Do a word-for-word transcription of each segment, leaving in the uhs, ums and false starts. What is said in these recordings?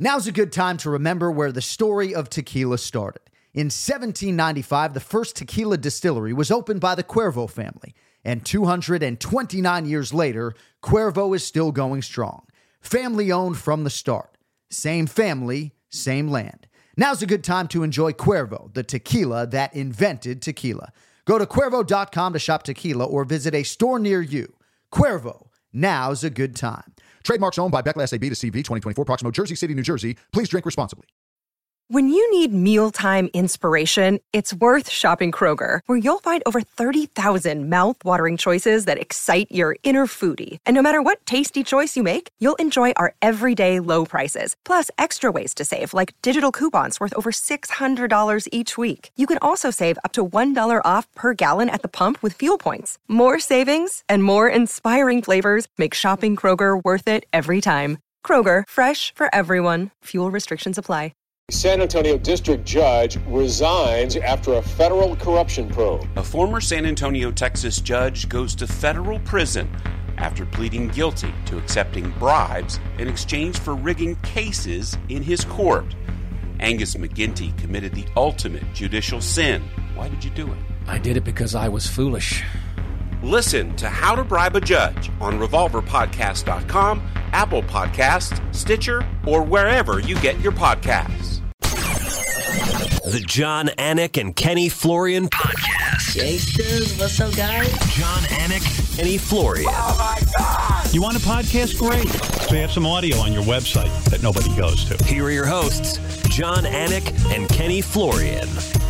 Now's a good time to remember where the story of tequila started. In seventeen ninety-five, the first tequila distillery was opened by the Cuervo family, and two hundred twenty-nine years later, Cuervo is still going strong. Family-owned from the start. Same family, same land. Now's a good time to enjoy Cuervo, the tequila that invented tequila. Go to Cuervo dot com to shop tequila or visit a store near you. Cuervo, now's a good time. Trademarks owned by Beckless A B to C V twenty twenty-four, Proximo, Jersey City, New Jersey. Please drink responsibly. When you need mealtime inspiration, it's worth shopping Kroger, where you'll find over thirty thousand mouth-watering choices that excite your inner foodie. And no matter what tasty choice you make, you'll enjoy our everyday low prices, plus extra ways to save, like digital coupons worth over six hundred dollars each week. You can also save up to one dollar off per gallon at the pump with fuel points. More savings and more inspiring flavors make shopping Kroger worth it every time. Kroger, fresh for everyone. Fuel restrictions apply. San Antonio district judge resigns after a federal corruption probe. A former San Antonio, Texas judge goes to federal prison after pleading guilty to accepting bribes in exchange for rigging cases in his court. Angus McGinty committed the ultimate judicial sin. Why did you do it? I did it because I was foolish. Listen to How to Bribe a Judge on revolver podcast dot com, Apple Podcasts, Stitcher, or wherever you get your podcasts. The John Anik and Kenny Florian Podcast. Gangsters, what's up, guys? John Anik, Kenny Florian. Oh, my God! You want a podcast? Great. So you have some audio on your website that nobody goes to. Here are your hosts, John Anik and Kenny Florian.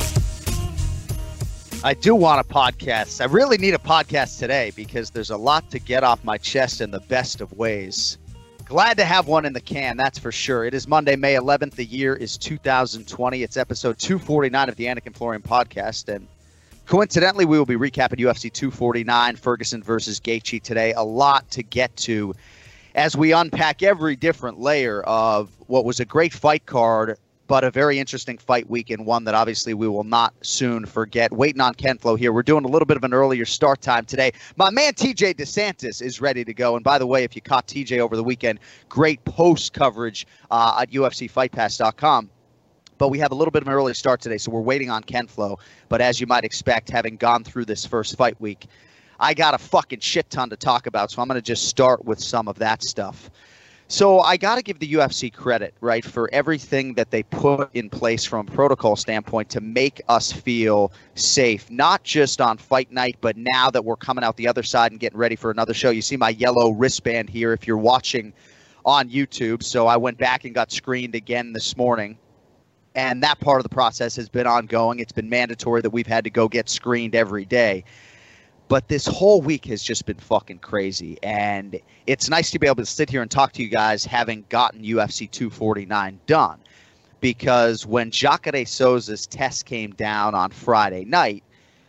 I do want a podcast. I really need a podcast today because there's a lot to get off my chest in the best of ways. Glad to have one in the can, that's for sure. It is Monday, May eleventh. The year is two thousand twenty. It's episode two forty-nine of the Anik and Florian podcast. And coincidentally, we will be recapping U F C two forty-nine, Ferguson versus Gaethje today. A lot to get to as we unpack every different layer of what was a great fight card, but a very interesting fight week, and one that obviously we will not soon forget. Waiting on Ken Flo here. We're doing a little bit of an earlier start time today. My man T J DeSantis is ready to go. And by the way, if you caught T J over the weekend, great post coverage uh, at U F C Fight Pass dot com. But we have a little bit of an early start today, so we're waiting on Ken Flo. But as you might expect, having gone through this first fight week, I got a fucking shit ton to talk about, so I'm going to just start with some of that stuff. So I got to give the U F C credit, right, for everything that they put in place from a protocol standpoint to make us feel safe, not just on fight night, but now that we're coming out the other side and getting ready for another show. You see my yellow wristband here if you're watching on YouTube. So I went back and got screened again this morning, and that part of the process has been ongoing. It's been mandatory that we've had to go get screened every day. But this whole week has just been fucking crazy, and it's nice to be able to sit here and talk to you guys having gotten U F C two forty-nine done, because when Jacare Souza's test came down on Friday night,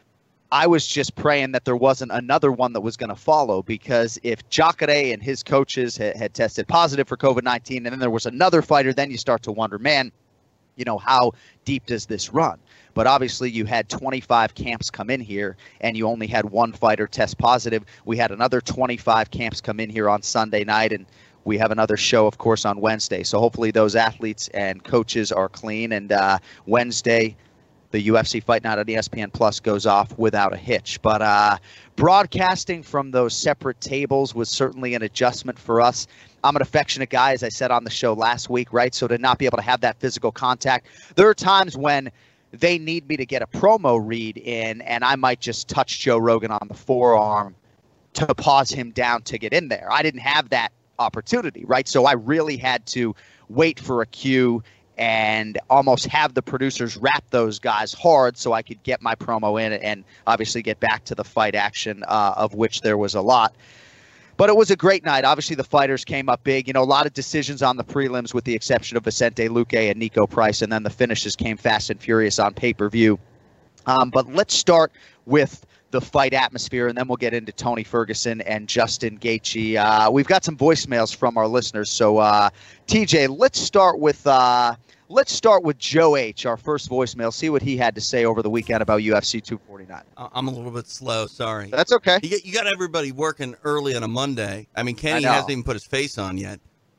I was just praying that there wasn't another one that was going to follow, because if Jacare and his coaches had, had tested positive for COVID nineteen and then there was another fighter, then you start to wonder, man, you know, how deep does this run? But obviously you had twenty-five camps come in here and you only had one fighter test positive. We had another twenty-five camps come in here on Sunday night, and we have another show, of course, on Wednesday. So hopefully those athletes and coaches are clean, and uh, Wednesday the U F C Fight Night on E S P N Plus goes off without a hitch. But uh, broadcasting from those separate tables was certainly an adjustment for us. I'm an affectionate guy, as I said on the show last week, right? So to not be able to have that physical contact, there are times when they need me to get a promo read in, and I might just touch Joe Rogan on the forearm to pause him down to get in there. I didn't have that opportunity, right? So I really had to wait for a cue and almost have the producers wrap those guys hard so I could get my promo in and obviously get back to the fight action, uh, of which there was a lot. But it was a great night. Obviously, the fighters came up big. You know, a lot of decisions on the prelims with the exception of Vicente Luque and Nico Price, and then the finishes came fast and furious on pay-per-view. Um, but let's start with the fight atmosphere, and then we'll get into Tony Ferguson and Justin Gaethje. Uh, we've got some voicemails from our listeners. So, uh, T J, let's start with uh, let's start with Joe H., our first voicemail. See what he had to say over the weekend about U F C two forty-nine. I'm a little bit slow, sorry. That's okay. You, get, you got everybody working early on a Monday. I mean, Kenny I hasn't even put his face on yet.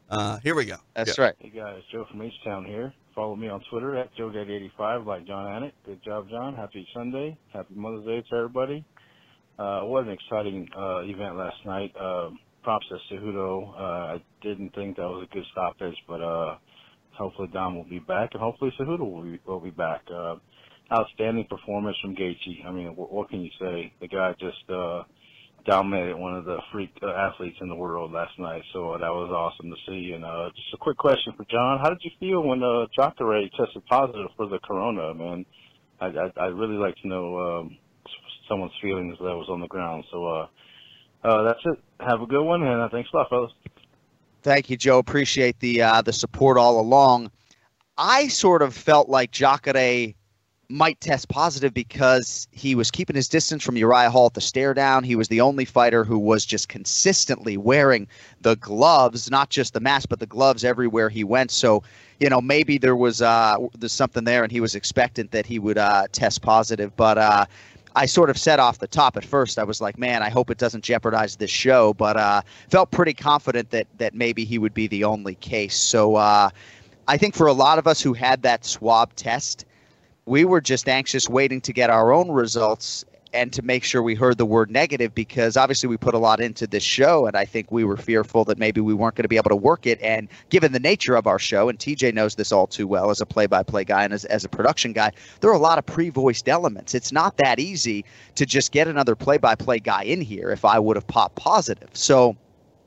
Uh, here we go. That's yeah. right. Hey guys, Joe from H-Town here. Follow me on Twitter at Joe Daddy eighty-five, like John Anik. Good job, John. Happy Sunday. Happy Mother's Day to everybody. Uh, it was an exciting uh, event last night. Uh, props to Cejudo. Uh, I didn't think that was a good stoppage, but uh, hopefully Dom will be back, and hopefully Cejudo will be, will be back. Uh, outstanding performance from Gaethje. I mean, what, what can you say? The guy just uh, dominated one of the freak uh, athletes in the world last night, so uh, that was awesome to see. And uh, just a quick question for John: how did you feel when uh, Jacare tested positive for the corona? Man, I I I'd really like to know um, someone's feelings that was on the ground. So uh, uh, that's it. Have a good one, and uh, thanks a lot, fellas. Thank you, Joe. Appreciate the uh, the support all along. I sort of felt like Jacare might test positive because he was keeping his distance from Uriah Hall at the stare down. He was the only fighter who was just consistently wearing the gloves, not just the mask, but the gloves everywhere he went. So, you know, maybe there was uh, there's something there, and he was expectant that he would uh, test positive. But uh, I sort of said off the top at first, I was like, man, I hope it doesn't jeopardize this show. But uh, felt pretty confident that that maybe he would be the only case. So uh, I think for a lot of us who had that swab test, we were just anxious waiting to get our own results and to make sure we heard the word negative, because obviously we put a lot into this show, and I think we were fearful that maybe we weren't going to be able to work it. And given the nature of our show, and T J knows this all too well as a play-by-play guy and as, as a production guy, there are a lot of pre-voiced elements. It's not that easy to just get another play-by-play guy in here if I would have popped positive. So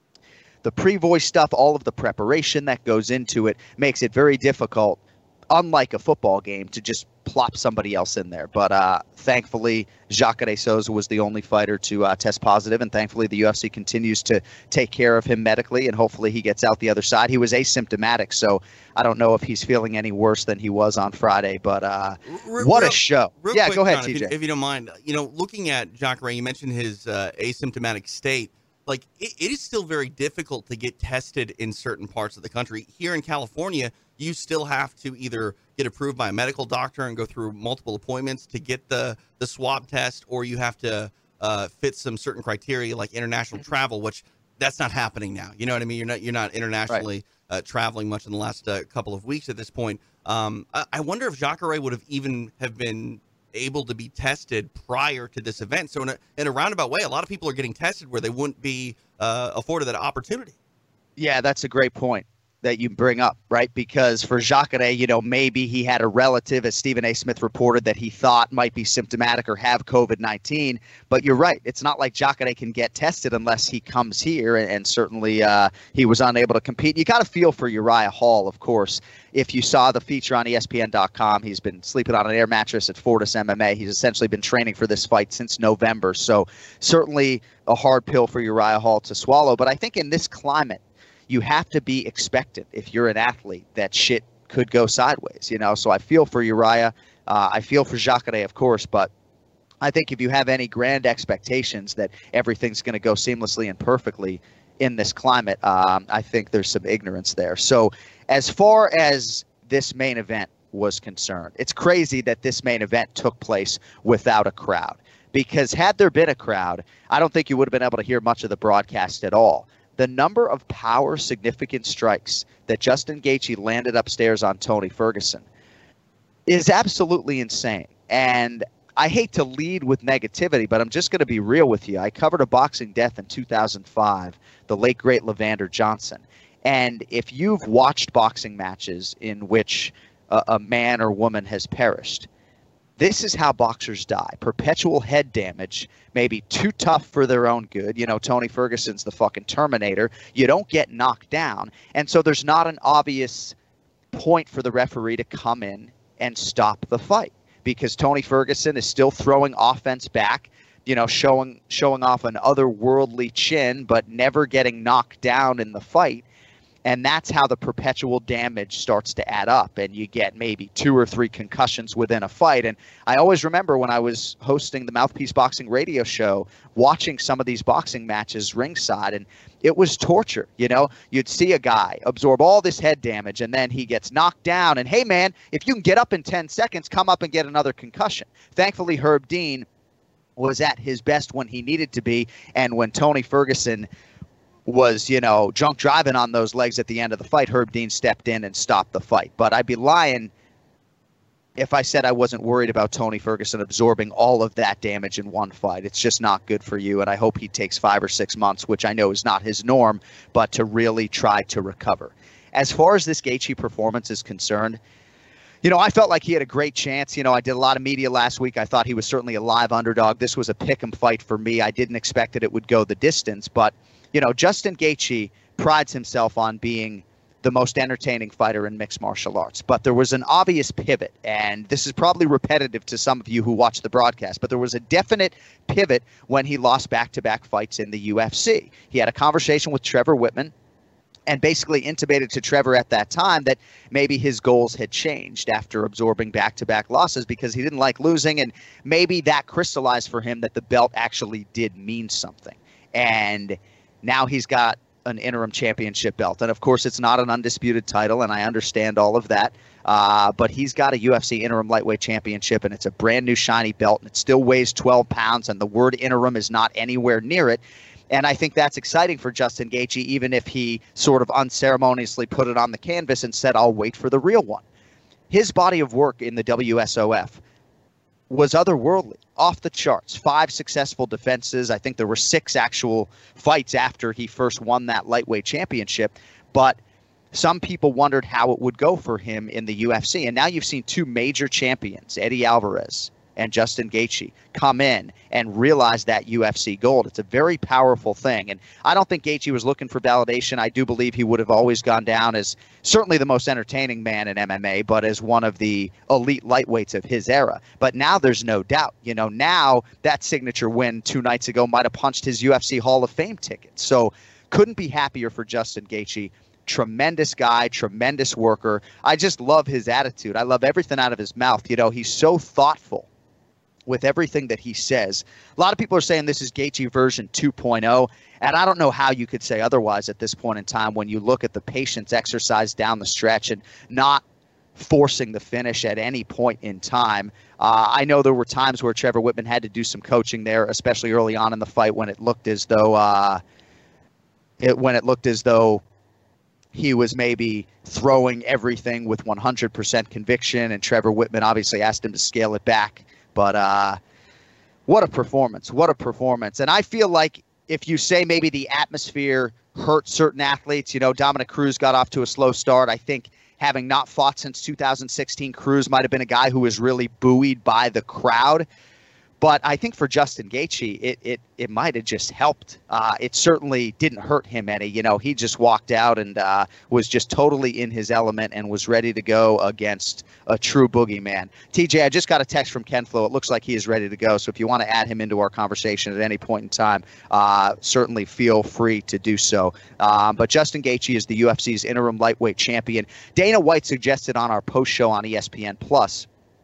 the pre-voice stuff, all of the preparation that goes into it, makes it very difficult, unlike a football game, to just plop somebody else in there. But uh, thankfully, Jacare Souza was the only fighter to uh, test positive, and thankfully the U F C continues to take care of him medically, and hopefully he gets out the other side. He was asymptomatic, so I don't know if he's feeling any worse than he was on Friday, but uh, real, what real, a show. Real yeah, quick, go ahead, John, T J. If you, if you don't mind, you know, looking at Jacare, you mentioned his uh, asymptomatic state. Like, it, it is still very difficult to get tested in certain parts of the country. Here in California, you still have to either get approved by a medical doctor and go through multiple appointments to get the, the swab test, or you have to uh, fit some certain criteria like international travel, which that's not happening now. You know what I mean? You're not you're not internationally right. uh, traveling much in the last uh, couple of weeks at this point. Um, I, I wonder if Jacare would have even have been able to be tested prior to this event. So in a, in a roundabout way, a lot of people are getting tested where they wouldn't be uh, afforded that opportunity. Yeah, that's a great point that you bring up, right? Because for Jacare, you know, maybe he had a relative, as Stephen A. Smith reported, that he thought might be symptomatic or have COVID nineteen. But you're right. It's not like Jacare can get tested unless he comes here, and, and certainly uh, he was unable to compete. You got to feel for Uriah Hall, of course. If you saw the feature on E S P N dot com, he's been sleeping on an air mattress at Fortis M M A. He's essentially been training for this fight since November. So certainly a hard pill for Uriah Hall to swallow. But I think in this climate, you have to be expectant if you're an athlete that shit could go sideways, you know? So I feel for Uriah. Uh, I feel for Jacare, of course, but I think if you have any grand expectations that everything's going to go seamlessly and perfectly in this climate, um, I think there's some ignorance there. So as far as this main event was concerned, it's crazy that this main event took place without a crowd, because had there been a crowd, I don't think you would have been able to hear much of the broadcast at all. The number of power significant strikes that Justin Gaethje landed upstairs on Tony Ferguson is absolutely insane. And I hate to lead with negativity, but I'm just going to be real with you. I covered a boxing death in two thousand five, the late, great Levander Johnson. And if you've watched boxing matches in which a, a man or woman has perished, this is how boxers die. Perpetual head damage, maybe too tough for their own good. You know, Tony Ferguson's the fucking Terminator. You don't get knocked down. And so there's not an obvious point for the referee to come in and stop the fight, because Tony Ferguson is still throwing offense back, you know, showing showing off an otherworldly chin, but never getting knocked down in the fight. And that's how the perpetual damage starts to add up, and you get maybe two or three concussions within a fight. And I always remember when I was hosting the Mouthpiece Boxing radio show, watching some of these boxing matches ringside, and it was torture. You know, you'd see a guy absorb all this head damage, and then he gets knocked down. And hey, man, if you can get up in ten seconds, come up and get another concussion. Thankfully, Herb Dean was at his best when he needed to be, and when Tony Ferguson was, you know, drunk driving on those legs at the end of the fight, Herb Dean stepped in and stopped the fight. But I'd be lying if I said I wasn't worried about Tony Ferguson absorbing all of that damage in one fight. It's just not good for you, and I hope he takes five or six months, which I know is not his norm, but to really try to recover. As far as this Gaethje performance is concerned, you know, I felt like he had a great chance. You know, I did a lot of media last week. I thought he was certainly a live underdog. This was a pick-em fight for me. I didn't expect that it would go the distance, but, you know, Justin Gaethje prides himself on being the most entertaining fighter in mixed martial arts. But there was an obvious pivot, and this is probably repetitive to some of you who watch the broadcast, but there was a definite pivot when he lost back-to-back fights in the U F C. He had a conversation with Trevor Whitman and basically intimated to Trevor at that time that maybe his goals had changed after absorbing back-to-back losses because he didn't like losing, and maybe that crystallized for him that the belt actually did mean something. And now he's got an interim championship belt. And of course, it's not an undisputed title, and I understand all of that. Uh, but he's got a U F C interim lightweight championship, and it's a brand new shiny belt, and it still weighs twelve pounds, and the word interim is not anywhere near it. And I think that's exciting for Justin Gaethje, even if he sort of unceremoniously put it on the canvas and said, I'll wait for the real one. His body of work in the W S O F was otherworldly, off the charts. Five successful defenses. I think there were six actual fights after he first won that lightweight championship. But some people wondered how it would go for him in the U F C. And now you've seen two major champions, Eddie Alvarez and Justin Gaethje, come in and realize that U F C gold. It's a very powerful thing. And I don't think Gaethje was looking for validation. I do believe he would have always gone down as certainly the most entertaining man in M M A, but as one of the elite lightweights of his era. But now there's no doubt. You know, now that signature win two nights ago might have punched his U F C Hall of Fame ticket. So couldn't be happier for Justin Gaethje. Tremendous guy, tremendous worker. I just love his attitude. I love everything out of his mouth. You know, he's so thoughtful with everything that he says. A lot of people are saying this is Gaethje version two point oh, and I don't know how you could say otherwise at this point in time when you look at the patience exercise down the stretch and not forcing the finish at any point in time. Uh, I know there were times where Trevor Whitman had to do some coaching there, especially early on in the fight when it looked as though uh, it when it looked as though he was maybe throwing everything with one hundred percent conviction, and Trevor Whitman obviously asked him to scale it back. But uh, what a performance. What a performance. And I feel like if you say maybe the atmosphere hurt certain athletes, you know, Dominic Cruz got off to a slow start. I think having not fought since two thousand sixteen, Cruz might have been a guy who was really buoyed by the crowd. But I think for Justin Gaethje, it it it might have just helped. Uh, it certainly didn't hurt him any. You know, he just walked out and uh, was just totally in his element and was ready to go against a true boogeyman. T J, I just got a text from Ken Flo. It looks like he is ready to go. So if you want to add him into our conversation at any point in time, uh, certainly feel free to do so. Um, but Justin Gaethje is the U F C's interim lightweight champion. Dana White suggested on our post show on E S P N Plus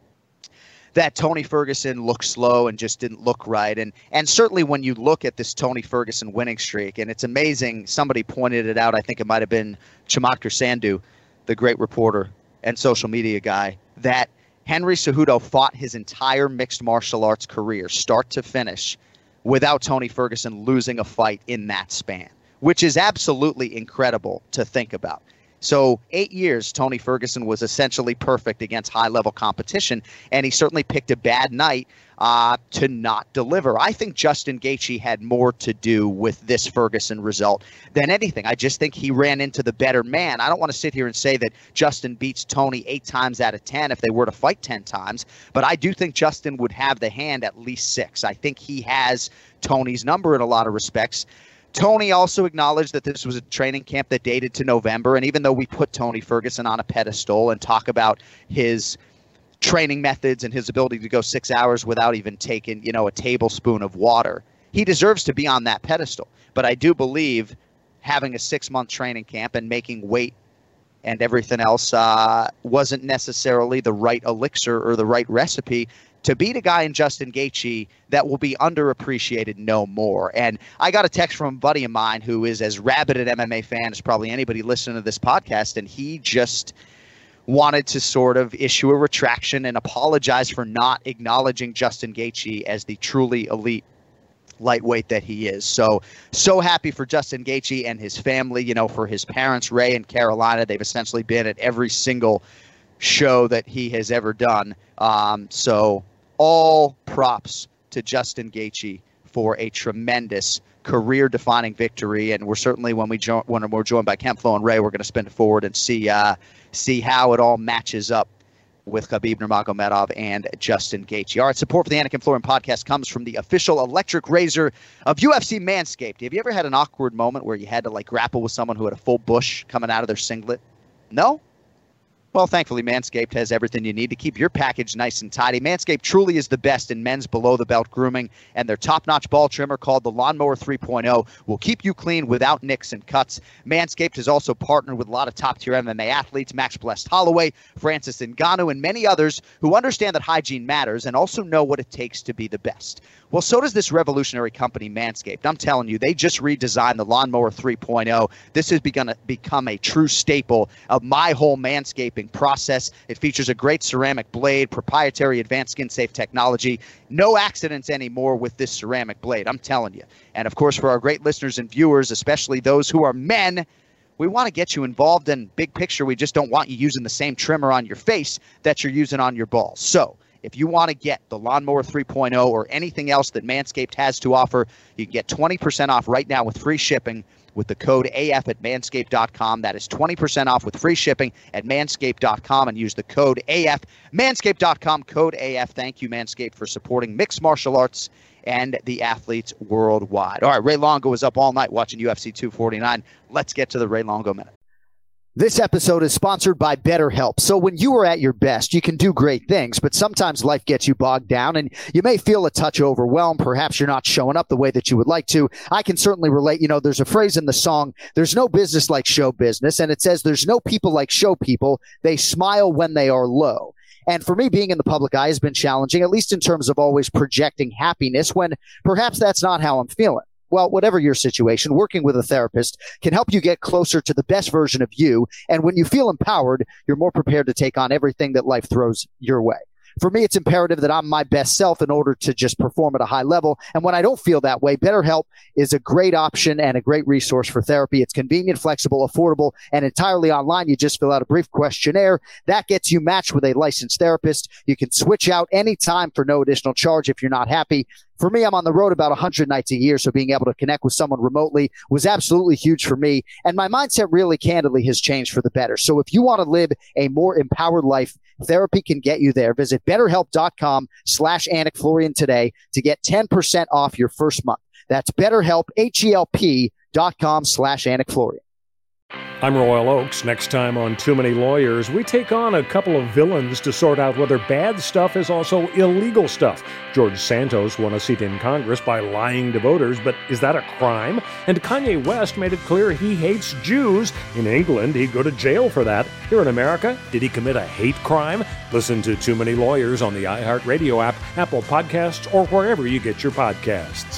that Tony Ferguson looked slow and just didn't look right. And and certainly when you look at this Tony Ferguson winning streak, and it's amazing, somebody pointed it out, I think it might have been Chamathar Sandhu, the great reporter and social media guy, that Henry Cejudo fought his entire mixed martial arts career, start to finish, without Tony Ferguson losing a fight in that span, which is absolutely incredible to think about. So eight years, Tony Ferguson was essentially perfect against high-level competition, and he certainly picked a bad night uh, to not deliver. I think Justin Gaethje had more to do with this Ferguson result than anything. I just think he ran into the better man. I don't want to sit here and say that Justin beats Tony eight times out of ten if they were to fight ten times, but I do think Justin would have the hand at least six. I think he has Tony's number in a lot of respects. Tony also acknowledged that this was a training camp that dated to November, and even though we put Tony Ferguson on a pedestal and talk about his training methods and his ability to go six hours without even taking, you know, a tablespoon of water, he deserves to be on that pedestal. But I do believe having a six-month training camp and making weight and everything else uh, wasn't necessarily the right elixir or the right recipe to beat a guy in Justin Gaethje that will be underappreciated no more. And I got a text from a buddy of mine who is as rabid an M M A fan as probably anybody listening to this podcast, and he just wanted to sort of issue a retraction and apologize for not acknowledging Justin Gaethje as the truly elite lightweight that he is. So, so happy for Justin Gaethje and his family, you know, for his parents, Ray and Carolina. They've essentially been at every single show that he has ever done. Um, so all props to Justin Gaethje for a tremendous career-defining victory. And we're certainly, when, we jo- when we're joined by Ken Flo and Ray, we're going to spin it forward and see, uh, see how it all matches up with Khabib Nurmagomedov and Justin Gaethje. All right, support for the Anik and Florian podcast comes from the official electric razor of U F C Manscaped. Have you ever had an awkward moment where you had to like grapple with someone who had a full bush coming out of their singlet? No? Well, thankfully, Manscaped has everything you need to keep your package nice and tidy. Manscaped truly is the best in men's below-the-belt grooming, and their top-notch ball trimmer called the Lawnmower three point oh will keep you clean without nicks and cuts. Manscaped has also partnered with a lot of top-tier M M A athletes, Max Blessed Holloway, Francis Ngannou, and many others who understand that hygiene matters and also know what it takes to be the best. Well, so does this revolutionary company, Manscaped. I'm telling you, they just redesigned the Lawnmower three point oh. This has begun to become a true staple of my whole manscaping process. It features a great ceramic blade, proprietary advanced skin-safe technology. No accidents anymore with this ceramic blade, I'm telling you. And, of course, for our great listeners and viewers, especially those who are men, we want to get you involved in big picture. We just don't want you using the same trimmer on your face that you're using on your balls. So, if you want to get the Lawnmower three point oh or anything else that Manscaped has to offer, you can get twenty percent off right now with free shipping with the code A F at manscaped dot com. That is twenty percent off with free shipping at manscaped dot com, and use the code A F. manscaped dot com, code A F. Thank you, Manscaped, for supporting mixed martial arts and the athletes worldwide. All right, Ray Longo was up all night watching U F C two forty-nine. Let's get to the Ray Longo Minute. This episode is sponsored by BetterHelp. So when you are at your best, you can do great things, but sometimes life gets you bogged down and you may feel a touch overwhelmed. Perhaps you're not showing up the way that you would like to. I can certainly relate. You know, there's a phrase in the song, there's no business like show business. And it says there's no people like show people. They smile when they are low. And for me, being in the public eye has been challenging, at least in terms of always projecting happiness when perhaps that's not how I'm feeling. Well, whatever your situation, working with a therapist can help you get closer to the best version of you. And when you feel empowered, you're more prepared to take on everything that life throws your way. For me, it's imperative that I'm my best self in order to just perform at a high level. And when I don't feel that way, BetterHelp is a great option and a great resource for therapy. It's convenient, flexible, affordable, and entirely online. You just fill out a brief questionnaire. That gets you matched with a licensed therapist. You can switch out anytime for no additional charge if you're not happy. For me, I'm on the road about one hundred nights a year, so being able to connect with someone remotely was absolutely huge for me. And my mindset really candidly has changed for the better. So if you want to live a more empowered life, therapy can get you there. Visit betterhelp.com slash Anik Florian today to get ten percent off your first month. That's betterhelp, H-E-L-P dot com slash Anik Florian. I'm Royal Oakes. Next time on Too Many Lawyers, we take on a couple of villains to sort out whether bad stuff is also illegal stuff. George Santos won a seat in Congress by lying to voters, but is that a crime? And Kanye West made it clear he hates Jews. In England, he'd go to jail for that. Here in America, did he commit a hate crime? Listen to Too Many Lawyers on the iHeartRadio app, Apple Podcasts, or wherever you get your podcasts.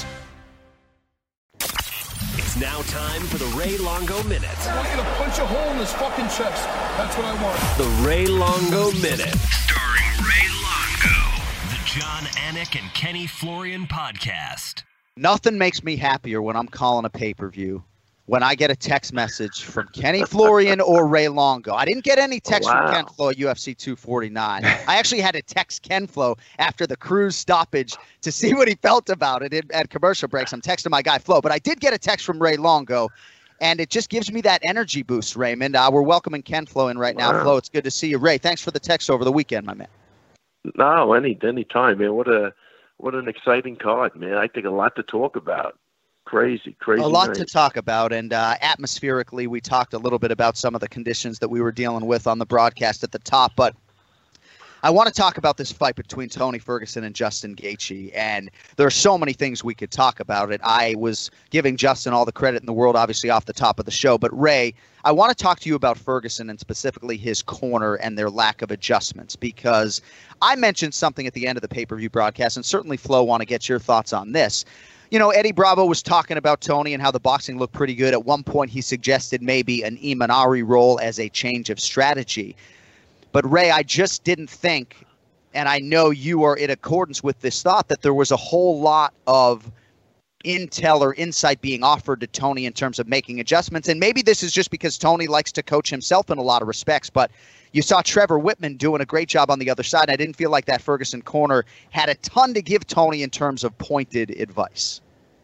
Now time for the Ray Longo Minute. I want you to punch a hole in his fucking chest. That's what I want. The Ray Longo Minute. Starring Ray Longo. The John Anik and Kenny Florian podcast. Nothing makes me happier when I'm calling a pay-per-view when I get a text message from Kenny Florian or Ray Longo. I didn't get any text wow. from Ken Flo at U F C two forty-nine. I actually had to text Ken Flo after the cruise stoppage to see what he felt about it at commercial breaks. I'm texting my guy Flo, but I did get a text from Ray Longo, and it just gives me that energy boost, Raymond. Uh, we're welcoming Ken Flo in right now. Wow. Flo, it's good to see you. Ray, thanks for the text over the weekend, my man. No, any any time, man. What a what an exciting card, man. I think a lot to talk about. Crazy, crazy. A lot night. to talk about, and uh, atmospherically, we talked a little bit about some of the conditions that we were dealing with on the broadcast at the top, but I want to talk about this fight between Tony Ferguson and Justin Gaethje, and there are so many things we could talk about it. I was giving Justin all the credit in the world, obviously, off the top of the show, but Ray, I want to talk to you about Ferguson and specifically his corner and their lack of adjustments, because I mentioned something at the end of the pay-per-view broadcast, and certainly, Flo, want to get your thoughts on this. You know, Eddie Bravo was talking about Tony and how the boxing looked pretty good. At one point, he suggested maybe an Imanari role as a change of strategy. But, Ray, I just didn't think, and I know you are in accordance with this thought, that there was a whole lot of intel or insight being offered to Tony in terms of making adjustments. And maybe this is just because Tony likes to coach himself in a lot of respects, but you saw Trevor Whitman doing a great job on the other side. And I didn't feel like that Ferguson corner had a ton to give Tony in terms of pointed advice.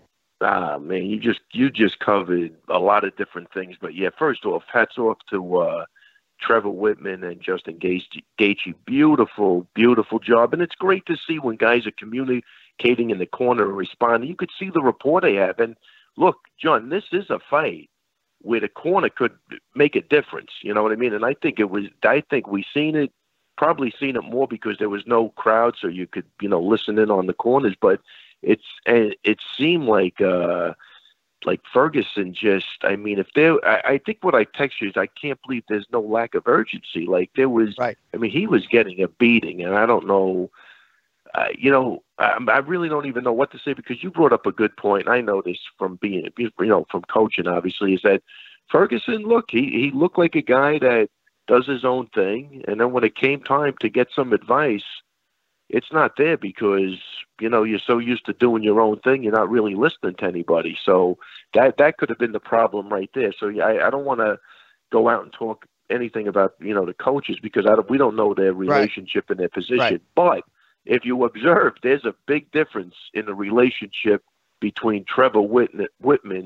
Ah, man, you just you just covered a lot of different things. But yeah, first off, hats off to uh, Trevor Whitman and Justin Gaethje. Beautiful, beautiful job. And it's great to see when guys are communicating in the corner and responding. You could see the rapport they have. And look, John, this is a fight where the corner could make a difference. You know what I mean? And I think it was, I think we seen it, probably seen it more because there was no crowd, so you could, you know, listen in on the corners. But it's, and it seemed like, uh, like Ferguson just, I mean, if there, I, I think what I text you is I can't believe there's no lack of urgency. Like there was, right. I mean, he was getting a beating, and I don't know, uh, you know, I, I really don't even know what to say, because you brought up a good point. I know this from being, you know, from coaching, obviously, is that Ferguson, look, he, he looked like a guy that does his own thing. And then when it came time to get some advice, it's not there because, you know, you're so used to doing your own thing, you're not really listening to anybody. So that that could have been the problem right there. So I, I don't want to go out and talk anything about, you know, the coaches, because I don't, we don't know their relationship right. and their position. Right. But if you observe, there's a big difference in the relationship between Trevor Whitman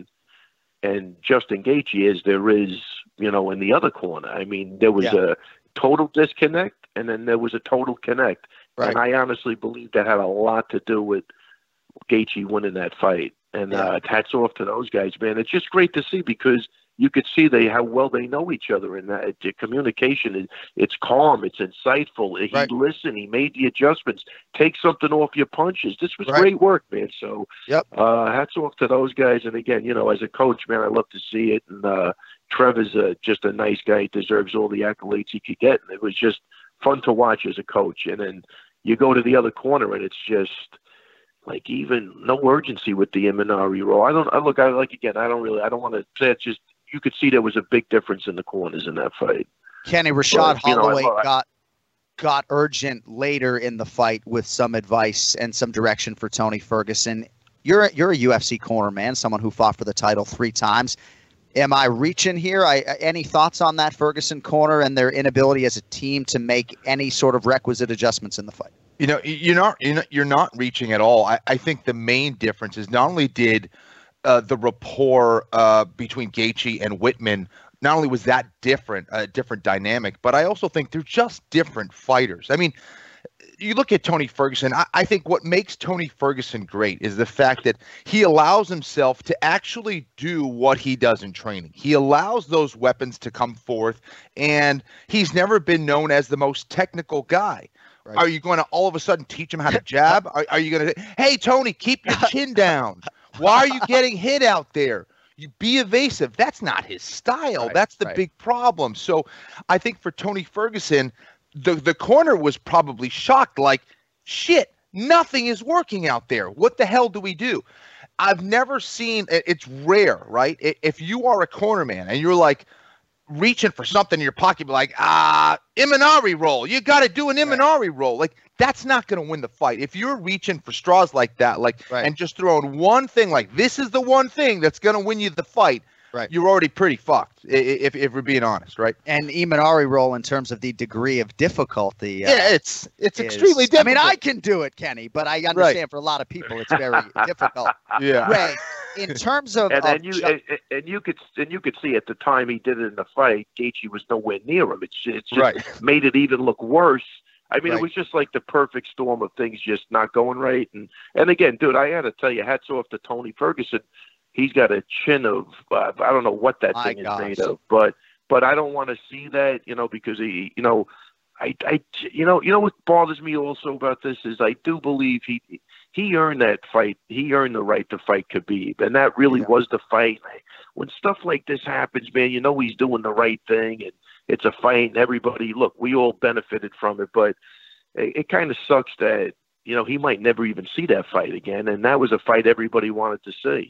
and Justin Gaethje as there is, you know, in the other corner. I mean, there was yeah. a total disconnect, and then there was a total connect. Right. And I honestly believe that had a lot to do with Gaethje winning that fight. And yeah. uh, hats off to those guys, man. It's just great to see, because you could see they how well they know each other, and that the communication is it's calm, it's insightful. He right. listened, he made the adjustments, take something off your punches. This was right. great work, man. So yep. uh, hats off to those guys. And again, you know, as a coach, man, I love to see it. And uh, Trevor's a, just a nice guy. He deserves all the accolades he could get. And it was just fun to watch as a coach. And then you go to the other corner, and it's just like even no urgency with the Imanari roll. I don't. I look. I like again. I don't really. I don't want to say it's just. You could see there was a big difference in the corners in that fight. Kenny, Rashad but, Holloway know, I, got got urgent later in the fight with some advice and some direction for Tony Ferguson. You're you're a U F C corner man, someone who fought for the title three times. Am I reaching here? I, any thoughts on that Ferguson corner and their inability as a team to make any sort of requisite adjustments in the fight? You know, you're not you're not, you're not reaching at all. I, I think the main difference is not only did uh, the rapport uh, between Gaethje and Whitman, not only was that different, a different dynamic, but I also think they're just different fighters. I mean, you look at Tony Ferguson, I, I think what makes Tony Ferguson great is the fact that he allows himself to actually do what he does in training. He allows those weapons to come forth, and he's never been known as the most technical guy. Right. Are you going to all of a sudden teach him how to jab? Are, are you going to, hey, Tony, keep your chin down. Why are you getting hit out there? You be evasive. That's not his style. Right, That's the right. big problem. So I think for Tony Ferguson, the, the corner was probably shocked, like, shit, nothing is working out there. What the hell do we do? I've never seen, it's rare, right? If you are a corner man and you're like, reaching for something in your pocket, be like, ah, Imanari roll. You got to do an Imanari roll. Like, that's not going to win the fight. If you're reaching for straws like that, like, right. and just throwing one thing, like, this is the one thing that's going to win you the fight, right. you're already pretty fucked, if, if we're being honest, right? And Imanari roll, in terms of the degree of difficulty. Uh, yeah, it's it's is, extremely difficult. I mean, I can do it, Kenny, but I understand right. for a lot of people it's very difficult. Yeah. Ray, in terms of, and, of and you ju- and, and you could and you could see at the time he did it in the fight, Gaethje was nowhere near him. It's it's just right. made it even look worse. I mean, right. it was just like the perfect storm of things just not going right. And and again, dude, I got to tell you, hats off to Tony Ferguson. He's got a chin of uh, I don't know what that My thing gosh. is made of, but but I don't want to see that, you know, because he, you know, I I you know you know what bothers me also about this is I do believe he. He earned that fight. He earned the right to fight Khabib, and that really yeah. was the fight. When stuff like this happens, man, you know he's doing the right thing, and it's a fight, and everybody, look, we all benefited from it, but it, it kind of sucks that, you know, he might never even see that fight again, and that was a fight everybody wanted to see.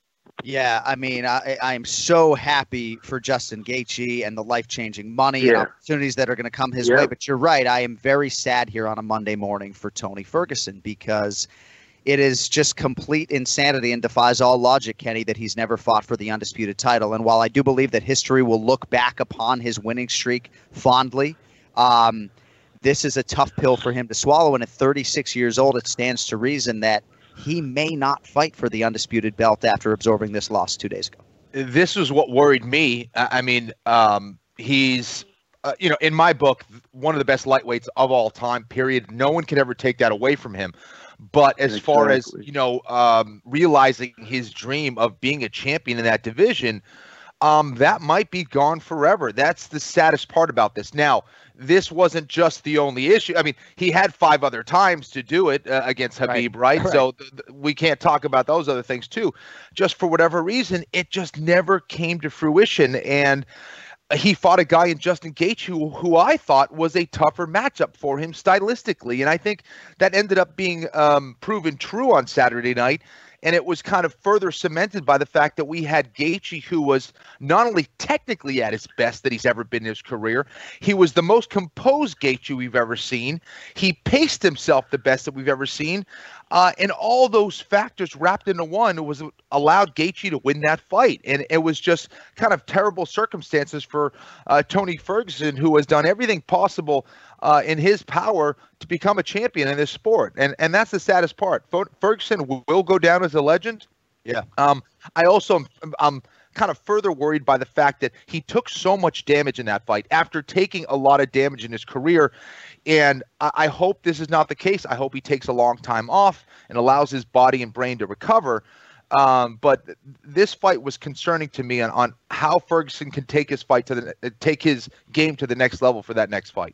Yeah, I mean, I I'm so happy for Justin Gaethje and the life-changing money yeah. and opportunities that are going to come his yeah. way. But you're right, I am very sad here on a Monday morning for Tony Ferguson, because it is just complete insanity and defies all logic, Kenny, that he's never fought for the undisputed title. And while I do believe that history will look back upon his winning streak fondly, um, this is a tough pill for him to swallow. And at thirty-six years old, it stands to reason that he may not fight for the undisputed belt after absorbing this loss two days ago. This is what worried me. I mean, um, he's, uh, you know, in my book, one of the best lightweights of all time, period. No one can ever take that away from him. But as exactly. far as, you know, um, realizing his dream of being a champion in that division, um, that might be gone forever. That's the saddest part about this. Now, this wasn't just the only issue. I mean, he had five other times to do it uh, against Khabib, right? right? right. So th- th- we can't talk about those other things too. Just for whatever reason, it just never came to fruition. And he fought a guy in Justin Gaethje who, who I thought was a tougher matchup for him stylistically. And I think that ended up being um, proven true on Saturday night. And it was kind of further cemented by the fact that we had Gaethje, who was not only technically at his best that he's ever been in his career, he was the most composed Gaethje we've ever seen. He paced himself the best that we've ever seen. Uh, and all those factors wrapped into one was allowed Gaethje to win that fight. And it was just kind of terrible circumstances for uh, Tony Ferguson, who has done everything possible uh, in his power to become a champion in this sport. And and that's the saddest part. Ferguson will go down as a legend. Yeah. Um, I also am I'm kind of further worried by the fact that he took so much damage in that fight after taking a lot of damage in his career. And I, I hope this is not the case. I hope he takes a long time off and allows his body and brain to recover. Um, but th- this fight was concerning to me on, on how Ferguson can take his fight to the uh, take his game to the next level for that next fight.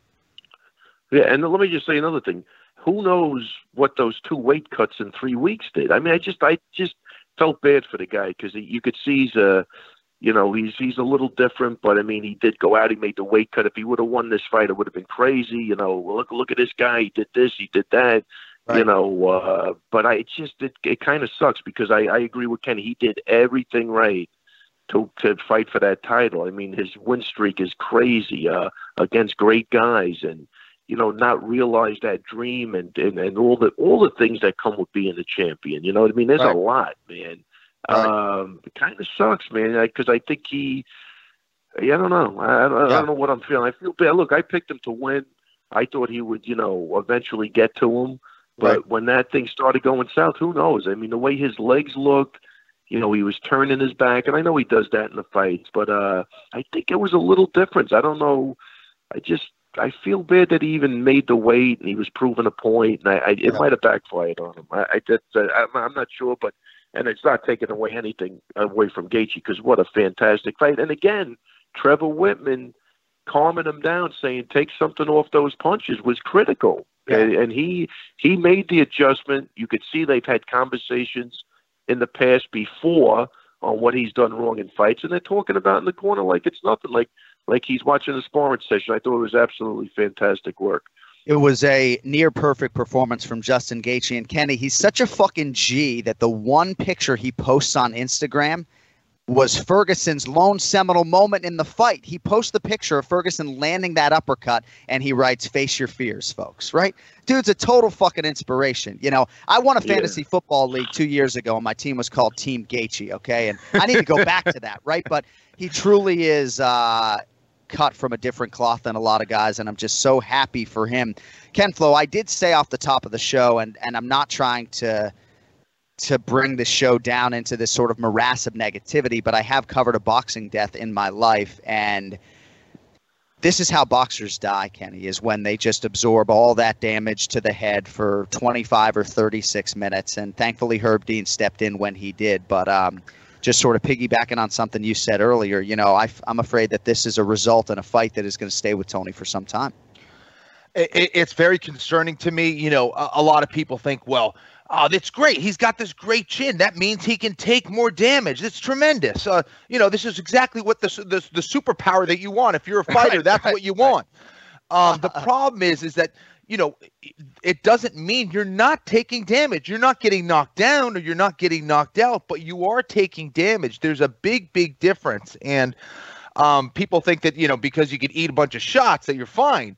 Yeah, and let me just say another thing. Who knows what those two weight cuts in three weeks did? I mean, I just, I just felt bad for the guy because you could see he's a, you know, he's he's a little different. But I mean, he did go out. He made the weight cut. If he would have won this fight, it would have been crazy. You know, look, look at this guy. He did this. He did that. Right. You know, uh, but I it just it, it kind of sucks because I, I agree with Kenny. He did everything right to to fight for that title. I mean, his win streak is crazy uh, against great guys, and you know, not realize that dream and, and, and all the all the things that come with being a champion. You know what I mean? There's right. a lot, man. Right. Um, it kind of sucks, man, because I think he. Yeah, I don't know. I, I, yeah. I don't know what I'm feeling. I feel bad. Look, I picked him to win. I thought he would, you know, eventually get to him. But right. when that thing started going south, who knows? I mean, the way his legs looked, you know, he was turning his back, and I know he does that in the fights, but uh, I think it was a little different. I don't know. I just. I feel bad that he even made the weight and he was proving a point, and I, I, it yeah. might have backfired on him. I, I just, uh, I'm, I'm not sure, but and it's not taking away anything away from Gaethje because what a fantastic fight. And again, Trevor Whitman calming him down, saying take something off those punches was critical, yeah. and, and he he made the adjustment. You could see they've had conversations in the past before on what he's done wrong in fights, and they're talking about in the corner like it's nothing, like. Like he's watching a sparring session. I thought it was absolutely fantastic work. It was a near perfect performance from Justin Gaethje. And Kenny, he's such a fucking G that the one picture he posts on Instagram was Ferguson's lone seminal moment in the fight. He posts the picture of Ferguson landing that uppercut, and he writes, "Face your fears, folks." Right? Dude's a total fucking inspiration. You know, I won a fantasy yeah. football league two years ago, and my team was called Team Gaethje, okay? And I need to go back to that, right? But he truly is uh, – cut from a different cloth than a lot of guys, and I'm just so happy for him. Ken Flo, I did say off the top of the show, and and I'm not trying to to bring the show down into this sort of morass of negativity, but I have covered a boxing death in my life, and this is how boxers die, Kenny, is when they just absorb all that damage to the head for twenty-five or thirty-six minutes, and thankfully Herb Dean stepped in when he did, but um just sort of piggybacking on something you said earlier, you know, I, I'm afraid that this is a result in a fight that is going to stay with Tony for some time. It, it's very concerning to me. You know, a, a lot of people think, well, oh, that's great. He's got this great chin. That means he can take more damage. That's tremendous. Uh, you know, this is exactly what the, the, the superpower that you want. If you're a fighter, right, that's right, what you right. want. Um, the problem is, is that, you know, it doesn't mean you're not taking damage. You're not getting knocked down or you're not getting knocked out, but you are taking damage. There's a big, big difference. And um, people think that, you know, because you can eat a bunch of shots that you're fine.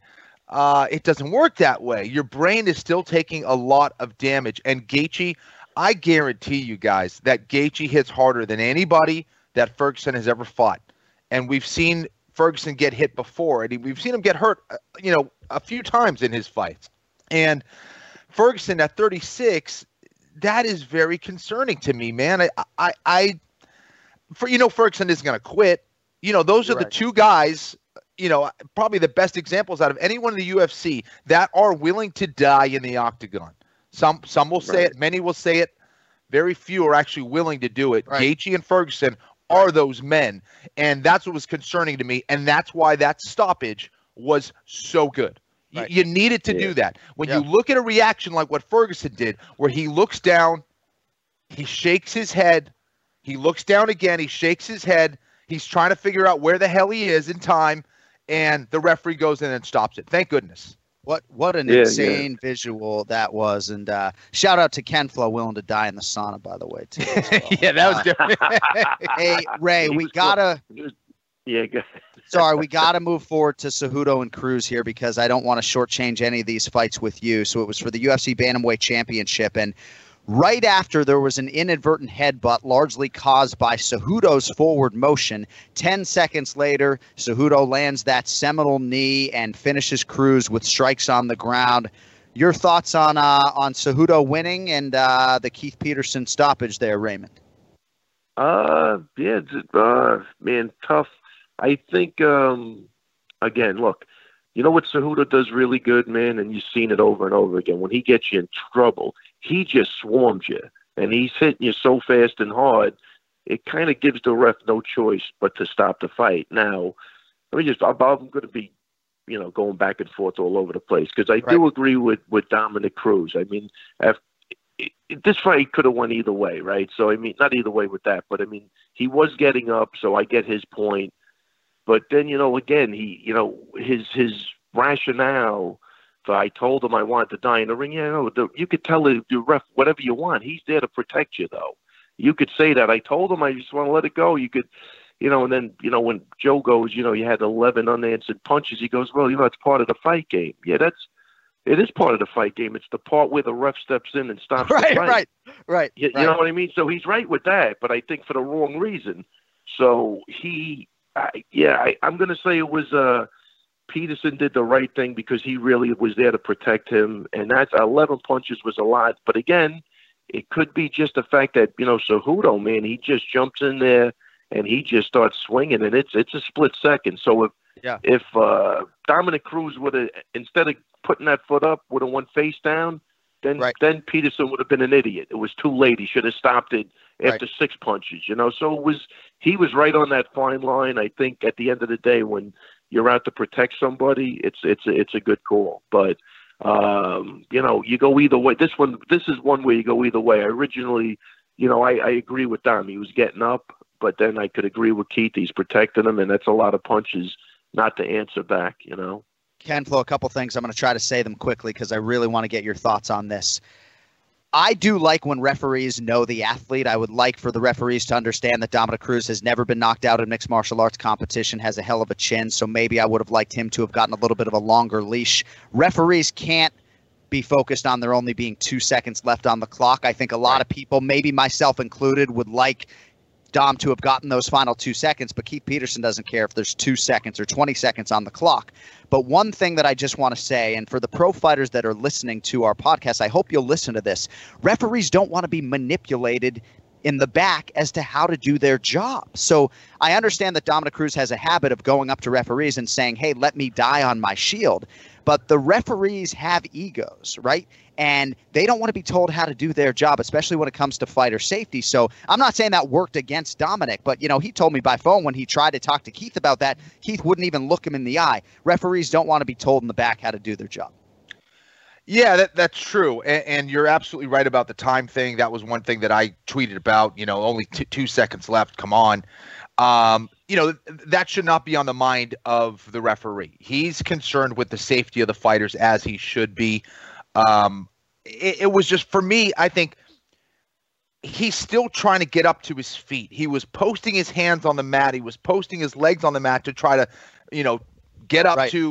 uh, it doesn't work that way. Your brain is still taking a lot of damage. And Gaethje, I guarantee you guys that Gaethje hits harder than anybody that Ferguson has ever fought. And we've seen Ferguson get hit before, and we've seen him get hurt, you know, a few times in his fights. And Ferguson at thirty-six, that is very concerning to me, man. I, I, I for you know, Ferguson isn't going to quit. You know, those are right. the two guys, you know, probably the best examples out of anyone in the U F C that are willing to die in the octagon. Some some will say right. it, many will say it. Very few are actually willing to do it. Right. Gaethje and Ferguson are those men, and that's what was concerning to me, and that's why that stoppage was so good. Right. You, you needed to yeah. do that. When yeah. you look at a reaction like what Ferguson did, where he looks down, he shakes his head, he looks down again, he shakes his head, he's trying to figure out where the hell he is in time, and the referee goes in and stops it. Thank goodness. What what an yeah, insane yeah. visual that was. And uh, shout out to Ken Flo, willing to die in the sauna, by the way, too. Well. yeah, that was different. Hey, Ray, we got to – Yeah, go Sorry, we got to move forward to Cejudo and Cruz here because I don't want to shortchange any of these fights with you. So it was for the U F C Bantamweight Championship. And right after, there was an inadvertent headbutt largely caused by Cejudo's forward motion. Ten seconds later, Cejudo lands that seminal knee and finishes Cruz with strikes on the ground. Your thoughts on uh, on Cejudo winning and uh, the Keith Peterson stoppage there, Raymond? Uh, yeah, uh, man, tough. I think, um, again, look, you know what Cejudo does really good, man, and you've seen it over and over again. When he gets you in trouble, he just swarms you, and he's hitting you so fast and hard, it kind of gives the ref no choice but to stop the fight. Now, let me just, I'm, I'm going to be, you know, going back and forth all over the place, because I right. do agree with, with Dominick Cruz. I mean, after, it, it, this fight could have went either way, right? So, I mean, not either way with that, but, I mean, he was getting up, so I get his point. But then, you know, again, he, you know, his his rationale for I told him I wanted to die in the ring. You know, the, you could tell the, the ref whatever you want. He's there to protect you, though. You could say that. I told him I just want to let it go. You could, you know, and then, you know, when Joe goes, you know, you had eleven unanswered punches. He goes, well, you know, it's part of the fight game. Yeah, that's, it is part of the fight game. It's the part where the ref steps in and stops right, the fight. Right, right, you, right. You know what I mean? So he's right with that, but I think for the wrong reason. So he... I, yeah, I, I'm going to say it was uh, Peterson did the right thing because he really was there to protect him, and that's eleven punches was a lot. But again, it could be just the fact that, you know, Cejudo, man, he just jumps in there and he just starts swinging, and it's it's a split second. So if yeah. if uh, Dominick Cruz would have, instead of putting that foot up, would have went face down, then right. then Peterson would have been an idiot. It was too late. He should have stopped it after right. six punches, you know. So it was he was right on that fine line. I think at the end of the day, when you're out to protect somebody, it's it's a, it's a good call. But um, you know, you go either way. This one, this is one way you go either way. I originally, you know, I, I agree with Dom. He was getting up, but then I could agree with Keith. He's protecting him, and that's a lot of punches not to answer back, you know. Ken Flo, a couple things. I'm going to try to say them quickly because I really want to get your thoughts on this. I do like when referees know the athlete. I would like for the referees to understand that Dominick Cruz has never been knocked out in mixed martial arts competition, has a hell of a chin, so maybe I would have liked him to have gotten a little bit of a longer leash. Referees can't be focused on there only being two seconds left on the clock. I think a lot of people, maybe myself included, would like Dom to have gotten those final two seconds, but Keith Peterson doesn't care if there's two seconds or twenty seconds on the clock. But one thing that I just want to say, and for the pro fighters that are listening to our podcast, I hope you'll listen to this. Referees don't want to be manipulated in the back as to how to do their job. So I understand that Dominick Cruz has a habit of going up to referees and saying, hey, let me die on my shield. But the referees have egos, right? And they don't want to be told how to do their job, especially when it comes to fighter safety. So I'm not saying that worked against Dominick, but, you know, he told me by phone when he tried to talk to Keith about that, Keith wouldn't even look him in the eye. Referees don't want to be told in the back how to do their job. Yeah, that, that's true. And, and you're absolutely right about the time thing. That was one thing that I tweeted about, you know, only t- two seconds left. Come on. Um, you know, that should not be on the mind of the referee. He's concerned with the safety of the fighters, as he should be. Um, it, it was just, for me, I think he's still trying to get up to his feet. He was posting his hands on the mat. He was posting his legs on the mat to try to, you know, get up right. to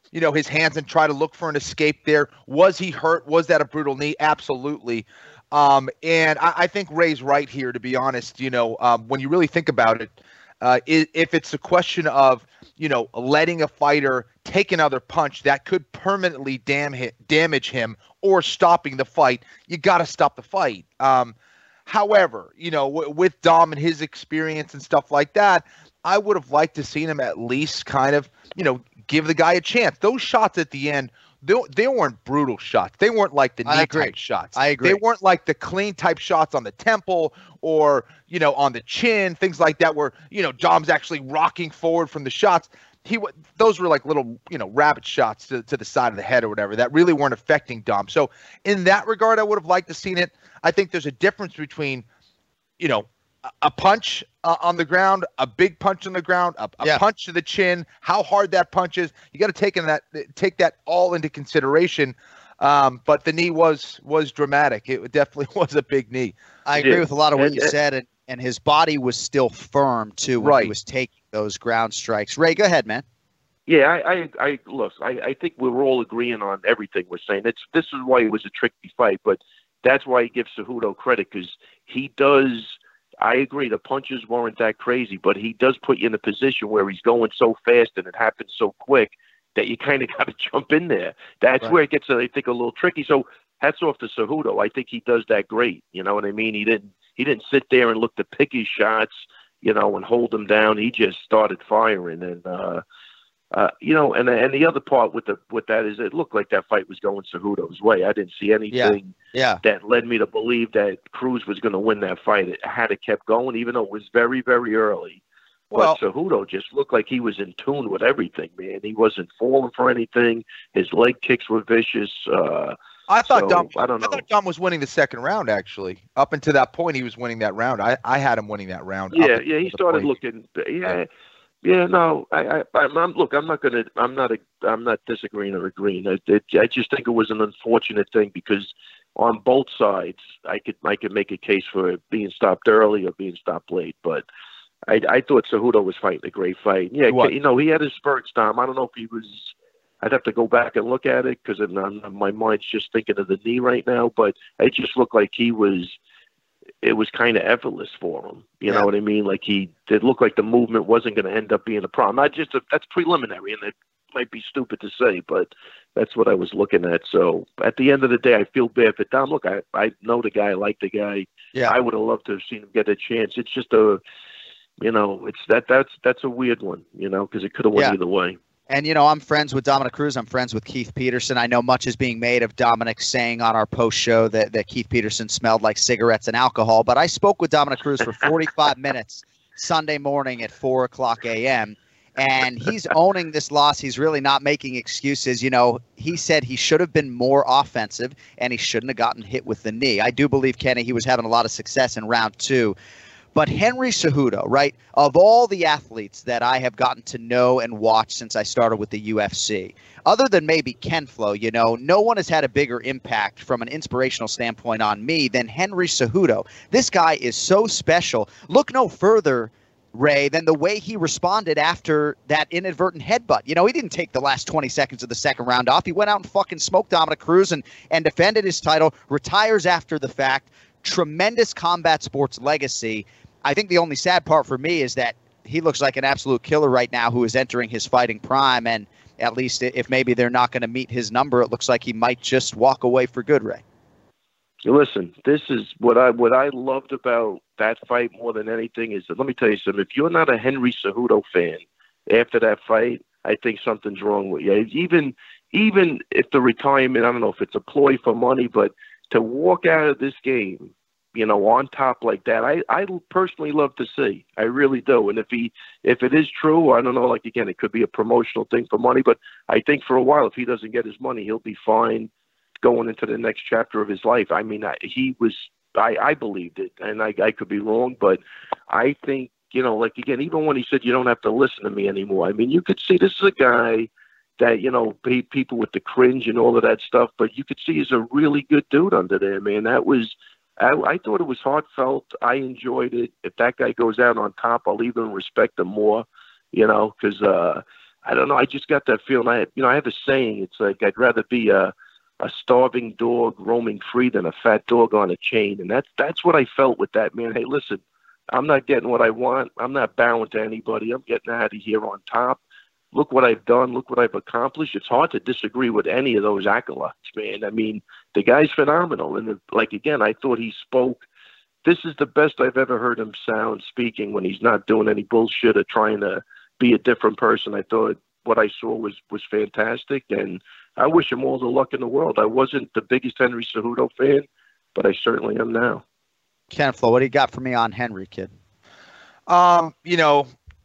you know, his hands and try to look for an escape there. Was he hurt? Was that a brutal knee? Absolutely. Um, and I, I think Ray's right here, to be honest. You know, um, when you really think about it, uh, if it's a question of, you know, letting a fighter take another punch that could permanently dam hit, damage him or stopping the fight, you got to stop the fight. Um, however, you know, w- with Dom and his experience and stuff like that, I would have liked to seen him at least kind of, you know, give the guy a chance. Those shots at the end, they, they weren't brutal shots. They weren't like the knee type shots. I agree. They weren't like the clean type shots on the temple or, you know, on the chin, things like that where, you know, Dom's actually rocking forward from the shots. He Those were like little, you know, rabbit shots to, to the side of the head or whatever that really weren't affecting Dom. So in that regard, I would have liked to seen it. I think there's a difference between, you know, a punch uh, on the ground, a big punch on the ground, a, a Yeah. punch to the chin, how hard that punch is. You got to take in that take that all into consideration. Um, but the knee was was dramatic. It definitely was a big knee. I agree Yeah. with a lot of what And- you and- said, and, and his body was still firm too when Right. he was taking those ground strikes. Ray, go ahead, man. Yeah, I, I, I look. I, I think we're all agreeing on everything we're saying. It's this is why it was a tricky fight, but that's why I give Cejudo credit because he does. I agree, the punches weren't that crazy, but he does put you in a position where he's going so fast and it happens so quick that you kind of got to jump in there. That's Right. where it gets, I think, a little tricky. So hats off to Cejudo. I think he does that great. You know what I mean? He didn't. He didn't sit there and look to pick his shots, you know, and hold them down. He just started firing, and uh, uh, you know, and and the other part with the with that is it looked like that fight was going Cejudo's way. I didn't see anything Yeah. that led me to believe that Cruz was going to win that fight. It had it kept going, even though it was very, very early. Well- But Cejudo just looked like he was in tune with everything, man. He wasn't falling for anything. His leg kicks were vicious. Uh, I thought so, Dom. I don't know. thought Dom was winning the second round. Actually, up until that point, he was winning that round. I, I had him winning that round. up Yeah, until yeah. He the started point. looking. Yeah, yeah. No, I, I, I'm, I'm look. I'm not gonna. I'm not. A, I'm not disagreeing or agreeing. I, it, I just think it was an unfortunate thing because on both sides, I could, I could make a case for it being stopped early or being stopped late. But I, I thought Cejudo was fighting a great fight. Yeah, What? you know, he had his spurts, Tom. I don't know if he was. I'd have to go back and look at it because my mind's just thinking of the knee right now. But it just looked like he was. It was kind of effortless for him. You Yeah. know what I mean? Like he it looked like the movement wasn't going to end up being a problem. Not just a, that's preliminary, and it might be stupid to say, but that's what I was looking at. So at the end of the day, I feel bad for Dom. Look, I I know the guy, I like the guy. Yeah. I would have loved to have seen him get a chance. It's just a, you know, it's that that's that's a weird one, you know, because it could have went Yeah. either way. And, you know, I'm friends with Dominic Cruz. I'm friends with Keith Peterson. I know much is being made of Dominic saying on our post show that, that Keith Peterson smelled like cigarettes and alcohol. But I spoke with Dominic Cruz for forty-five minutes Sunday morning at four o'clock a.m. And he's owning this loss. He's really not making excuses. You know, he said he should have been more offensive and he shouldn't have gotten hit with the knee. I do believe, Kenny, he was having a lot of success in round two. But Henry Cejudo, right, of all the athletes that I have gotten to know and watch since I started with the U F C, other than maybe Ken Flo, you know, no one has had a bigger impact from an inspirational standpoint on me than Henry Cejudo. This guy is so special. Look no further, Ray, than the way he responded after that inadvertent headbutt. You know, he didn't take the last twenty seconds of the second round off. He went out and fucking smoked Dominic Cruz and, and defended his title, retires after the fact. Tremendous combat sports legacy. I think the only sad part for me is that he looks like an absolute killer right now who is entering his fighting prime. And at least if maybe they're not going to meet his number, it looks like he might just walk away for good, Ray. Listen, this is what I what I loved about that fight more than anything is that, let me tell you something. If you're not a Henry Cejudo fan after that fight, I think something's wrong with you. Even even if the retirement, I don't know if it's a ploy for money, but to walk out of this game, you know, on top like that, I I personally love to see. I really do. And if he if it is true, I don't know. Like again, it could be a promotional thing for money, but I think for a while, if he doesn't get his money, he'll be fine going into the next chapter of his life. I mean, I, he was, I, I believed it, and I, I could be wrong, but I think, you know, like, again, even when he said, you don't have to listen to me anymore, I mean, you could see this is a guy that, you know, paid people with the cringe and all of that stuff, but you could see he's a really good dude under there, man. That was, I, I thought it was heartfelt. I enjoyed it. If that guy goes out on top, I'll even respect him more, you know, because, uh, I don't know. I just got that feeling. I, you know, I have a saying. It's like I'd rather be a a starving dog roaming free than a fat dog on a chain, and that's that's what I felt with that man. Hey, listen, I'm not getting what I want. I'm not bowing to anybody. I'm getting out of here on top. Look what I've done. Look what I've accomplished. It's hard to disagree with any of those accolades, man. I mean, the guy's phenomenal. And, like, again, I thought he spoke. This is the best I've ever heard him sound speaking when he's not doing any bullshit or trying to be a different person. I thought what I saw was, was fantastic, and I wish him all the luck in the world. I wasn't the biggest Henry Cejudo fan, but I certainly am now. Ken Flo, what do you got for me on Henry, kid? Um, you know,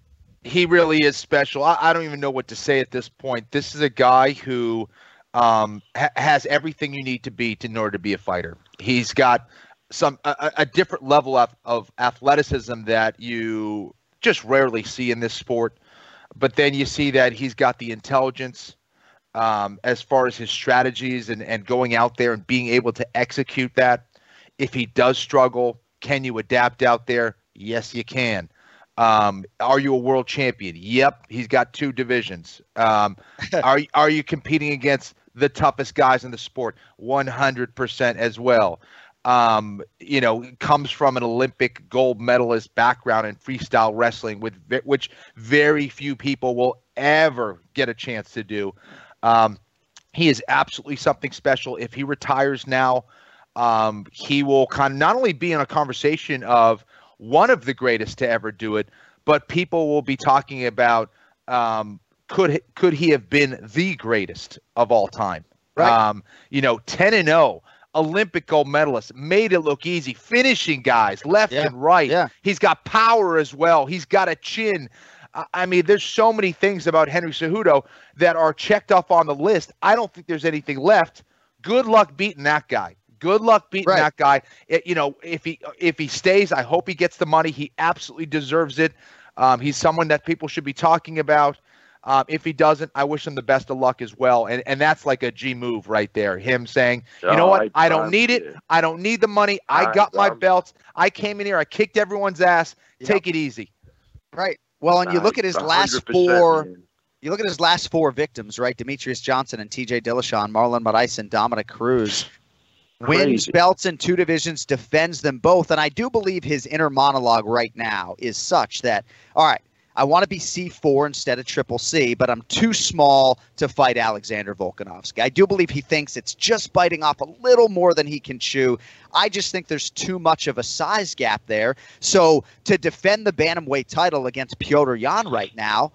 he really is special. I, I don't even know what to say at this point. This is a guy who um, ha- has everything you need to be to, in order to be a fighter. He's got some a, a different level of, of athleticism that you just rarely see in this sport. But then you see that he's got the intelligence um, as far as his strategies and, and going out there and being able to execute that. If he does struggle, can you adapt out there? Yes, you can. Um, are you a world champion? Yep. He's got two divisions. Um, are, are you competing against the toughest guys in the sport? one hundred percent as well. Um, you know, comes from an Olympic gold medalist background in freestyle wrestling, with which very few people will ever get a chance to do. Um, he is absolutely something special. If he retires now, um, he will kind of not only be in a conversation of one of the greatest to ever do it, but people will be talking about um, could could he have been the greatest of all time? Right. Um, you know, ten and oh. Olympic gold medalist, made it look easy, finishing guys left yeah. and right. Yeah. He's got power as well. He's got a chin. I mean, there's so many things about Henry Cejudo that are checked off on the list. I don't think there's anything left. Good luck beating that guy. Good luck beating right. that guy. It, you know, if he if he stays, I hope he gets the money. He absolutely deserves it. Um, he's someone that people should be talking about. Um, if he doesn't, I wish him the best of luck as well. And and that's like a G move right there. Him saying, you know what? I, I don't need it. I don't need the money. I, I got my um, belts. I came in here. I kicked everyone's ass. Yep. Take it easy. Right. Well, and you look at his last four. Man. You look at his last four victims, right? Demetrius Johnson and T J Dillashaw, Marlon Moraes and Dominic Cruz. Crazy. Wins belts in two divisions, defends them both. And I do believe his inner monologue right now is such that, all right, I want to be C four instead of triple C, but I'm too small to fight Alexander Volkanovski. I do believe he thinks it's just biting off a little more than he can chew. I just think there's too much of a size gap there. So to defend the bantamweight title against Petr Yan right now,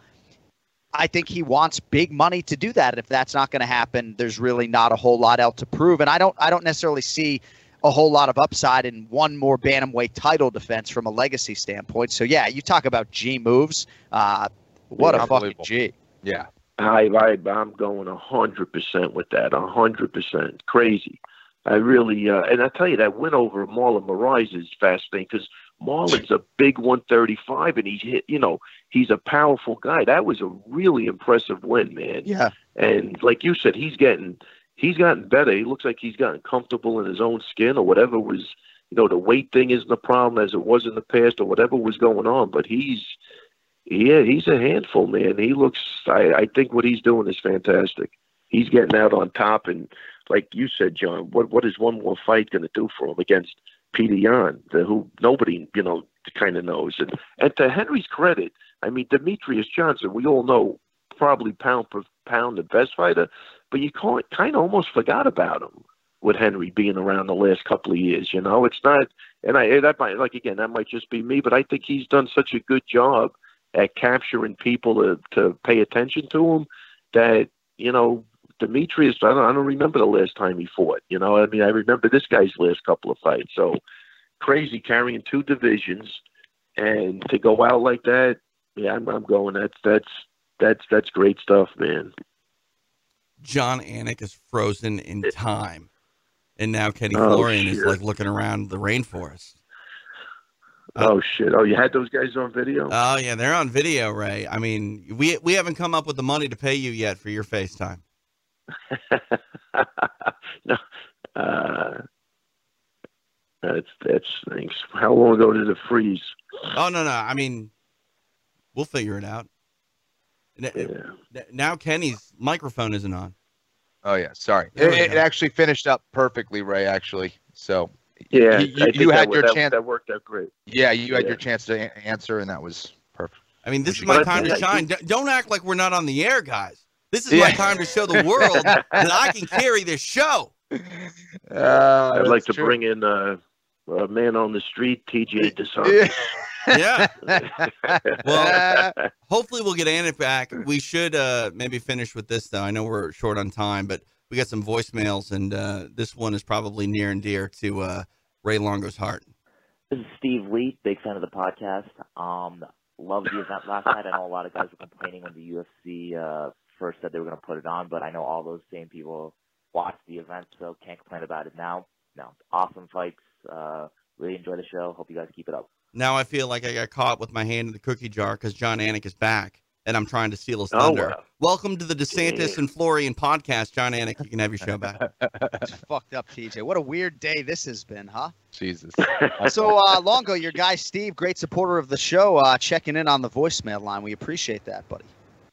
I think he wants big money to do that. If that's not going to happen, there's really not a whole lot else to prove. And I don't, I don't necessarily see a whole lot of upside in one more bantamweight title defense from a legacy standpoint. So yeah, you talk about G moves. Uh, what yeah, a fucking G. Yeah. I, I, I'm going a hundred percent with that. A hundred percent crazy. I really, uh, and I tell you that win over Marlon Moraes is fascinating because Marlon's a big one thirty-five and he's hit, you know, he's a powerful guy. That was a really impressive win, man. Yeah. And like you said, he's getting, he's gotten better. He looks like he's gotten comfortable in his own skin or whatever was, you know, the weight thing isn't a problem as it was in the past or whatever was going on. But he's, yeah, he's a handful, man. He looks, I, I think what he's doing is fantastic. He's getting out on top. And like you said, John, what what is one more fight going to do for him against Petr Yan, the, who nobody, you know, kind of knows. And, and to Henry's credit, I mean, Demetrius Johnson, we all know probably pound per pound the best fighter, but you kind of almost forgot about him with Henry being around the last couple of years. You know, it's not, and I that might like again that might just be me, but I think he's done such a good job at capturing people to to pay attention to him that you know Demetrius. I don't I don't remember the last time he fought. You know, I mean, I remember this guy's last couple of fights. So crazy carrying two divisions and to go out like that. Yeah, I'm, I'm going. That's that's that's that's great stuff, man. Jon Anik is frozen in time, and now Kenny oh, Florian shit. is like looking around the rainforest. Oh uh, shit! Oh, you had those guys on video? Oh yeah, they're on video, Ray. I mean, we we haven't come up with the money to pay you yet for your FaceTime. no, uh, that's that's thanks. How long ago did it freeze? Oh no, no. I mean, we'll figure it out. Yeah. Now Kenny's microphone isn't on. Oh yeah, sorry. It, it actually finished up perfectly, Ray. Actually, so yeah, you, you, you had that, your that, chance. That worked out great. Yeah, you had yeah. your chance to a- answer, and that was perfect. I mean, this is my time to shine. Don't act like we're not on the air, guys. This is Yeah. my time to show the world that I can carry this show. Uh, I'd like to true. bring in uh, a man on the street, T J DeSantis. Yeah. Well, hopefully we'll get Anik back. We should uh, maybe finish with this, though. I know we're short on time, but we got some voicemails, and uh, this one is probably near and dear to uh, Ray Longo's heart. This is Steve Lee, big fan of the podcast. Um, loved the event last night. I know a lot of guys were complaining when the U F C uh, first said they were going to put it on, but I know all those same people watched the event, so can't complain about it now. No, awesome fights. Uh, really enjoy the show. Hope you guys keep it up. Now I feel like I got caught with my hand in the cookie jar because John Anik is back, and I'm trying to steal his Oh, thunder. wow. Welcome to the DeSantis Yeah. and Florian podcast. John Anik, you can have your show back. It's fucked up, T J. What a weird day this has been, huh? Jesus. So, uh, Longo, your guy Steve, great supporter of the show, uh, checking in on the voicemail line. We appreciate that, buddy.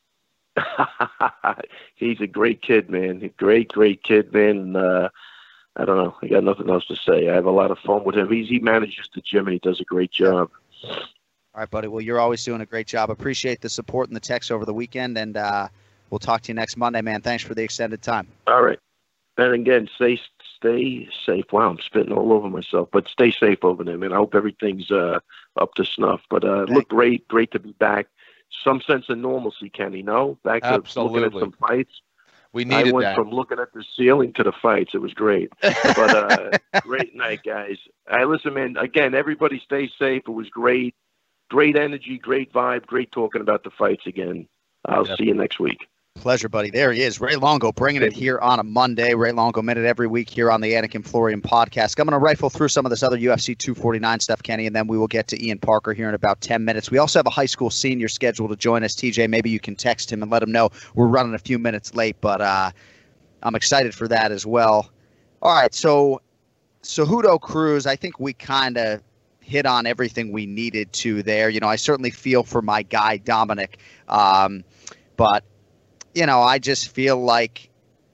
He's a great kid, man. A great, great kid, man. Uh, I don't know. I got nothing else to say. I have a lot of fun with him. He's, he manages the gym, and he does a great job. All right, buddy. Well, you're always doing a great job. Appreciate the support and the text over the weekend, and uh, we'll talk to you next Monday, man. Thanks for the extended time. All right. And again, stay stay safe. Wow, I'm spitting all over myself, but stay safe over there, man. I hope everything's uh, up to snuff. But uh, look great. Great to be back. Some sense of normalcy, Kenny, no? Back to Absolutely. looking at some fights. We needed I went that. from looking at the ceiling to the fights. It was great. But uh, great night, guys. I listen, man. Again, everybody stay safe. It was great. Great energy, great vibe, great talking about the fights again. I'll Yep. see you next week. Pleasure, buddy. There he is, Ray Longo, bringing it here on a Monday. Ray Longo minute every week here on the Anik and Florian podcast. I'm going to rifle through some of this other U F C two forty-nine stuff, Kenny, and then we will get to Ian Parker here in about ten minutes. We also have a high school senior scheduled to join us. T J, maybe you can text him and let him know we're running a few minutes late, but uh, I'm excited for that as well. All right, so Cejudo Cruz, I think we kind of hit on everything we needed to there. You know, I certainly feel for my guy, Dominic, um, but you know, I just feel like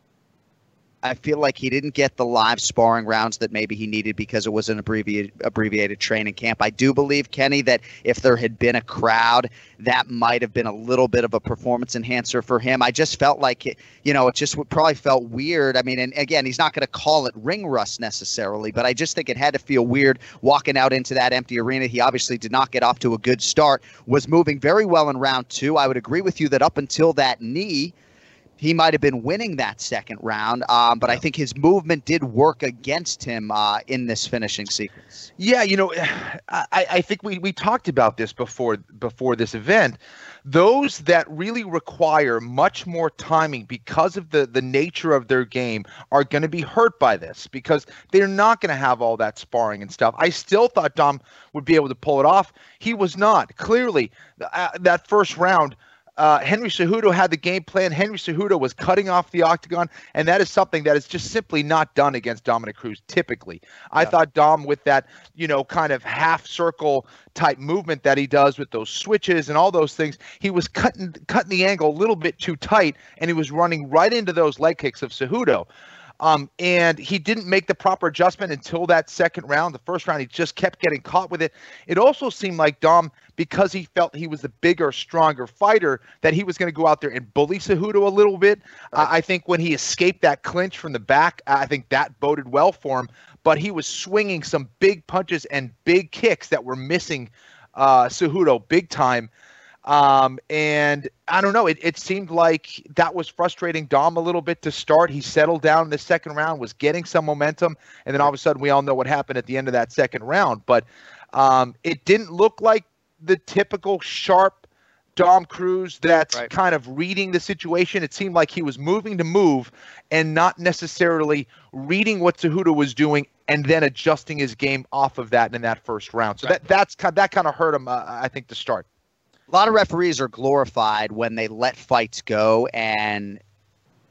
I feel like he didn't get the live sparring rounds that maybe he needed because it was an abbreviated abbreviated training camp. I do believe, Kenny, that if there had been a crowd, that might have been a little bit of a performance enhancer for him. I just felt like, it, you know, it just probably felt weird. I mean, and again, he's not going to call it ring rust necessarily, but I just think it had to feel weird walking out into that empty arena. He obviously did not get off to a good start, was moving very well in round two. I would agree with you that up until that knee, he might have been winning that second round, um, but I think his movement did work against him uh, in this finishing sequence. Yeah, you know, I, I think we, we talked about this before before this event. Those that really require much more timing because of the, the nature of their game are going to be hurt by this because they're not going to have all that sparring and stuff. I still thought Dom would be able to pull it off. He was not. Clearly, uh, that first round, Uh, Henry Cejudo had the game plan. Henry Cejudo was cutting off the octagon, and that is something that is just simply not done against Dominic Cruz typically. I thought Dom, with that, you know, kind of half circle type movement that he does with those switches and all those things, he was cutting cutting the angle a little bit too tight, and he was running right into those leg kicks of Cejudo. Um, and he didn't make the proper adjustment until that second round. The first round, he just kept getting caught with it. It also seemed like Dom, because he felt he was the bigger, stronger fighter, that he was going to go out there and bully Cejudo a little bit. Uh, I think when he escaped that clinch from the back, I think that boded well for him. But he was swinging some big punches and big kicks that were missing uh, Cejudo big time. Um, and I don't know, it, it seemed like that was frustrating Dom a little bit to start. He settled down in the second round, was getting some momentum, and then all of a sudden we all know what happened at the end of that second round. But um, it didn't look like the typical sharp Dom Cruz that's right. kind of reading the situation. It seemed like he was moving to move and not necessarily reading what Cejudo was doing and then adjusting his game off of that in that first round. So right. that that's that kind of hurt him, uh, I think, to start. A lot of referees are glorified when they let fights go and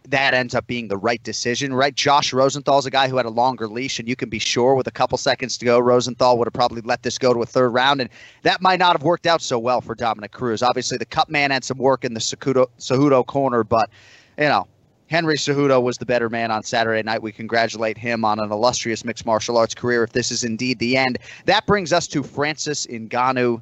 that ends up being the right decision, right? Josh Rosenthal's a guy who had a longer leash, and you can be sure with a couple seconds to go, Rosenthal would have probably let this go to a third round, and that might not have worked out so well for Dominic Cruz. Obviously, the Cup man had some work in the Cejudo, Cejudo corner, but, you know, Henry Cejudo was the better man on Saturday night. We congratulate him on an illustrious mixed martial arts career, if this is indeed the end. That brings us to Francis Ngannou.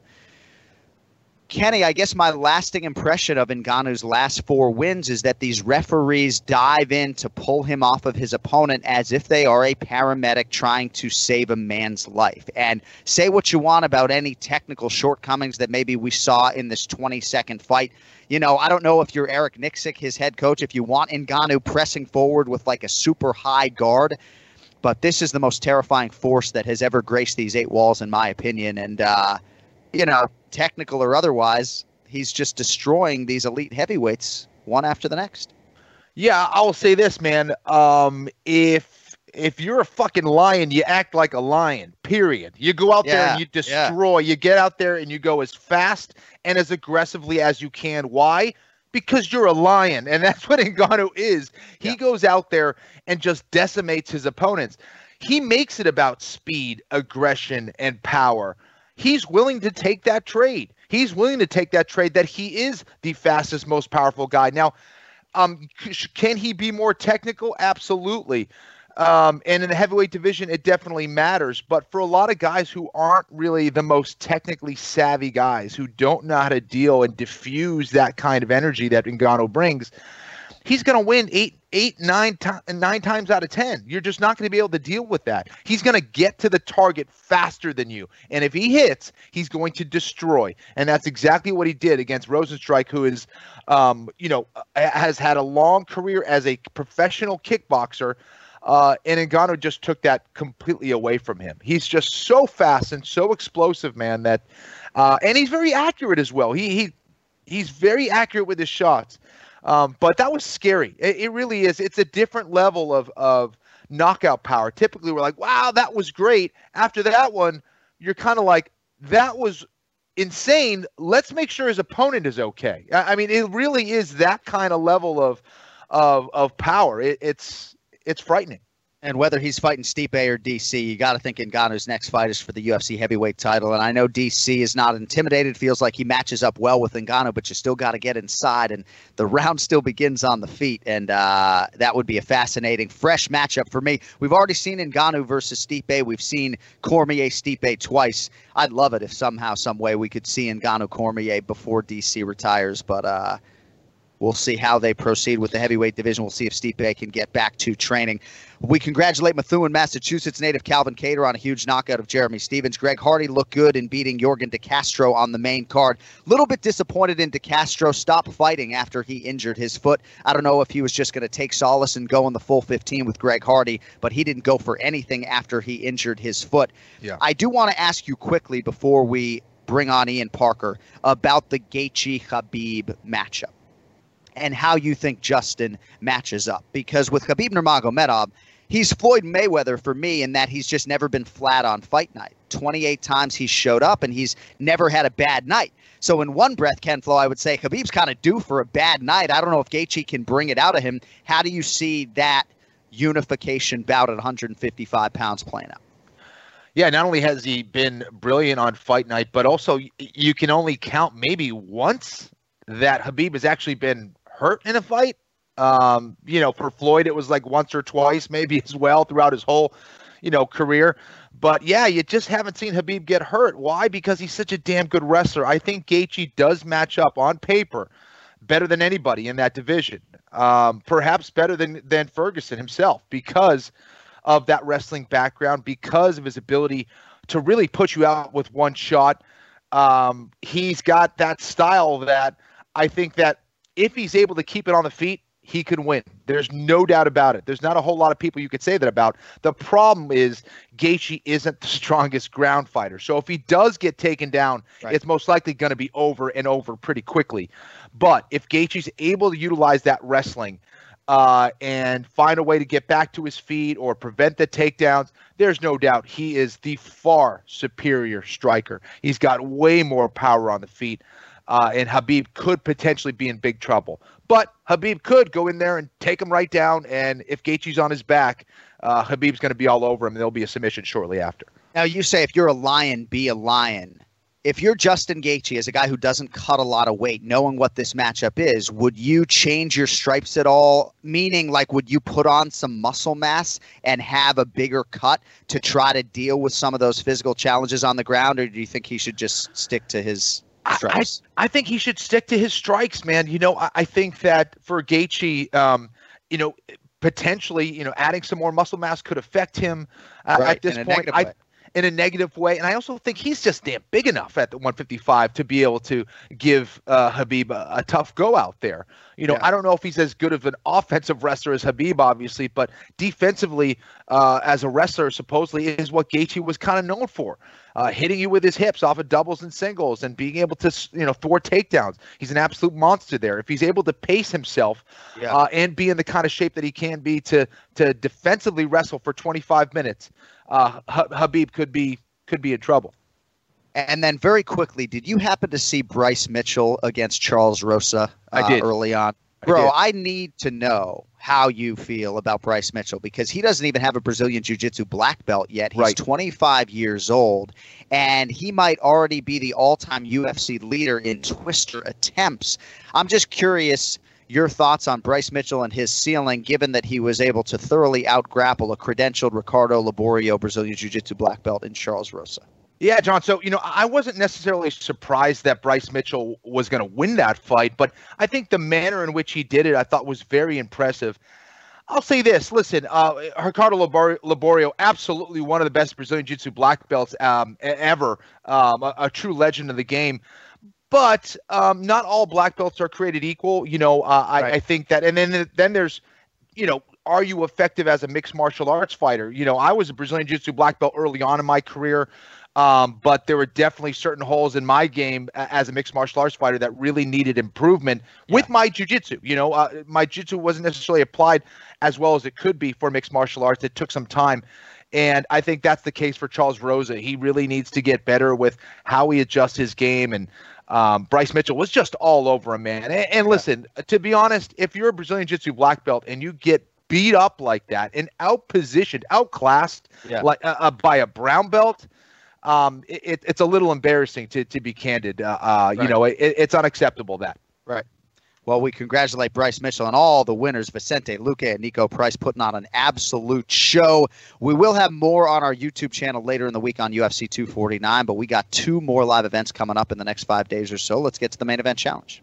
Kenny, I guess my lasting impression of Ngannou's last four wins is that these referees dive in to pull him off of his opponent as if they are a paramedic trying to save a man's life. And say what you want about any technical shortcomings that maybe we saw in this twenty-second fight. You know, I don't know if you're Eric Nixick, his head coach, if you want Ngannou pressing forward with like a super high guard. But this is the most terrifying force that has ever graced these eight walls, in my opinion. And, uh, you know, technical or otherwise, he's just destroying these elite heavyweights one after the next. Yeah, I will say this, man. Um, if if you're a fucking lion, you act like a lion, period. You go out yeah, there and you destroy. Yeah. You get out there and you go as fast and as aggressively as you can. Why? Because you're a lion, and that's what Ngannou is. He yeah. goes out there and just decimates his opponents. He makes it about speed, aggression, and power. He's willing to take that trade. He's willing to take that trade that he is the fastest, most powerful guy. Now, um, can he be more technical? Absolutely. Um, and in the heavyweight division, it definitely matters. But for a lot of guys who aren't really the most technically savvy guys, who don't know how to deal and diffuse that kind of energy that Ngannou brings, he's going to win eight, eight, nine, to- nine times out of ten. You're just not going to be able to deal with that. He's going to get to the target faster than you. And if he hits, he's going to destroy. And that's exactly what he did against Rozenstruik, who is, um, you know, has had a long career as a professional kickboxer. Uh, and Ngannou just took that completely away from him. He's just so fast and so explosive, man, that, uh, and he's very accurate as well. He, he, he's very accurate with his shots. Um, but that was scary. It, it really is. It's a different level of, of knockout power. Typically, we're like, wow, that was great. After that one, you're kind of like, that was insane. Let's make sure his opponent is okay. I, I mean, it really is that kind of level of of of power. It, it's it's frightening. And whether he's fighting Stipe or D C, you got to think Ngannou's next fight is for the U F C heavyweight title. And I know D C is not intimidated, feels like he matches up well with Ngannou, but you still got to get inside. And the round still begins on the feet. And uh, that would be a fascinating, fresh matchup for me. We've already seen Ngannou versus Stipe. We've seen Cormier-Stipe twice. I'd love it if somehow, some way we could see Ngannou-Cormier before D C retires. But uh, we'll see how they proceed with the heavyweight division. We'll see if Stipe can get back to training. We congratulate Methuen, Massachusetts native Calvin Kattar on a huge knockout of Jeremy Stevens. Greg Hardy looked good in beating Jorgen De Castro on the main card. Little bit disappointed in De Castro. Stopped fighting after he injured his foot. I don't know if he was just going to take solace and go in the full fifteen with Greg Hardy, but he didn't go for anything after he injured his foot. Yeah. I do want to ask you quickly before we bring on Ian Parker about the Gaethje-Khabib matchup and how you think Justin matches up. Because with Khabib Nurmagomedov, he's Floyd Mayweather for me in that he's just never been flat on fight night. twenty-eight times he's showed up, and he's never had a bad night. So in one breath, Ken Flo, I would say Khabib's kind of due for a bad night. I don't know if Gaethje can bring it out of him. How do you see that unification bout at one hundred fifty-five pounds playing out? Yeah, not only has he been brilliant on fight night, but also you can only count maybe once that Khabib has actually been hurt in a fight. Um, you know, for Floyd, it was like once or twice, maybe as well throughout his whole, you know, career. But yeah, you just haven't seen Khabib get hurt. Why? Because he's such a damn good wrestler. I think Gaethje does match up on paper better than anybody in that division. Um, perhaps better than, than Ferguson himself because of that wrestling background, because of his ability to really put you out with one shot. Um, he's got that style that I think that if he's able to keep it on the feet, he can win. There's no doubt about it. There's not a whole lot of people you could say that about. The problem is Gaethje isn't the strongest ground fighter. So if he does get taken down, right, it's most likely going to be over and over pretty quickly. But if Gaethje's able to utilize that wrestling uh, and find a way to get back to his feet or prevent the takedowns, there's no doubt he is the far superior striker. He's got way more power on the feet. uh, and Khabib could potentially be in big trouble. But Khabib could go in there and take him right down, and if Gaethje's on his back, uh, Khabib's going to be all over him, and there'll be a submission shortly after. Now, you say if you're a lion, be a lion. If you're Justin Gaethje, as a guy who doesn't cut a lot of weight, knowing what this matchup is, would you change your stripes at all? Meaning, like, would you put on some muscle mass and have a bigger cut to try to deal with some of those physical challenges on the ground, or do you think he should just stick to his strikes? I, I think he should stick to his strikes, man. You know, I, I think that for Gaethje, um, you know, potentially, you know, adding some more muscle mass could affect him uh, right, at this in point. I, in a negative way. And I also think he's just damn big enough at the one fifty-five to be able to give uh, Khabib a, a tough go out there. You know, yeah. I don't know if he's as good of an offensive wrestler as Khabib, obviously, but defensively, uh, as a wrestler, supposedly is what Gaethje was kind of known for. Uh, hitting you with his hips off of doubles and singles and being able to, you know, thwart takedowns. He's an absolute monster there. If he's able to pace himself yeah. uh, and be in the kind of shape that he can be to to defensively wrestle for twenty-five minutes, uh, Khabib could be could be in trouble. And then very quickly, did you happen to see Bryce Mitchell against Charles Rosa uh, I did. early on? Bro, I, I need to know how you feel about Bryce Mitchell, because he doesn't even have a Brazilian Jiu-Jitsu black belt yet. He's right. twenty-five years old, and he might already be the all-time U F C leader in twister attempts. I'm just curious your thoughts on Bryce Mitchell and his ceiling, given that he was able to thoroughly out-grapple a credentialed Ricardo Laborio Brazilian Jiu-Jitsu black belt in Charles Rosa. Yeah, John. So, you know, I wasn't necessarily surprised that Bryce Mitchell was going to win that fight, but I think the manner in which he did it, I thought was very impressive. I'll say this. Listen, uh, Ricardo Laborio, Laborio, absolutely one of the best Brazilian Jiu-Jitsu black belts um, ever, um, a, a true legend of the game. But um, not all black belts are created equal. You know, uh, I, right. I think that, and then then there's, you know, are you effective as a mixed martial arts fighter? You know, I was a Brazilian Jiu-Jitsu black belt early on in my career. Um, but there were definitely certain holes in my game as a mixed martial arts fighter that really needed improvement yeah. with my jiu-jitsu. You know, uh, my jiu-jitsu wasn't necessarily applied as well as it could be for mixed martial arts. It took some time. And I think that's the case for Charles Rosa. He really needs to get better with how he adjusts his game. And um, Bryce Mitchell was just all over him, man. And, and listen, yeah. to be honest, if you're a Brazilian Jiu-Jitsu black belt and you get beat up like that and outpositioned, outclassed yeah. like uh, uh, by a brown belt, Um, it, it's a little embarrassing to to be candid. Uh, uh right. You know, it, it's unacceptable that. Right. Well, we congratulate Bryce Mitchell and all the winners, Vicente Luque and Nico Price, putting on an absolute show. We will have more on our YouTube channel later in the week on U F C two forty-nine, but we got two more live events coming up in the next five days or so. Let's get to the main event challenge.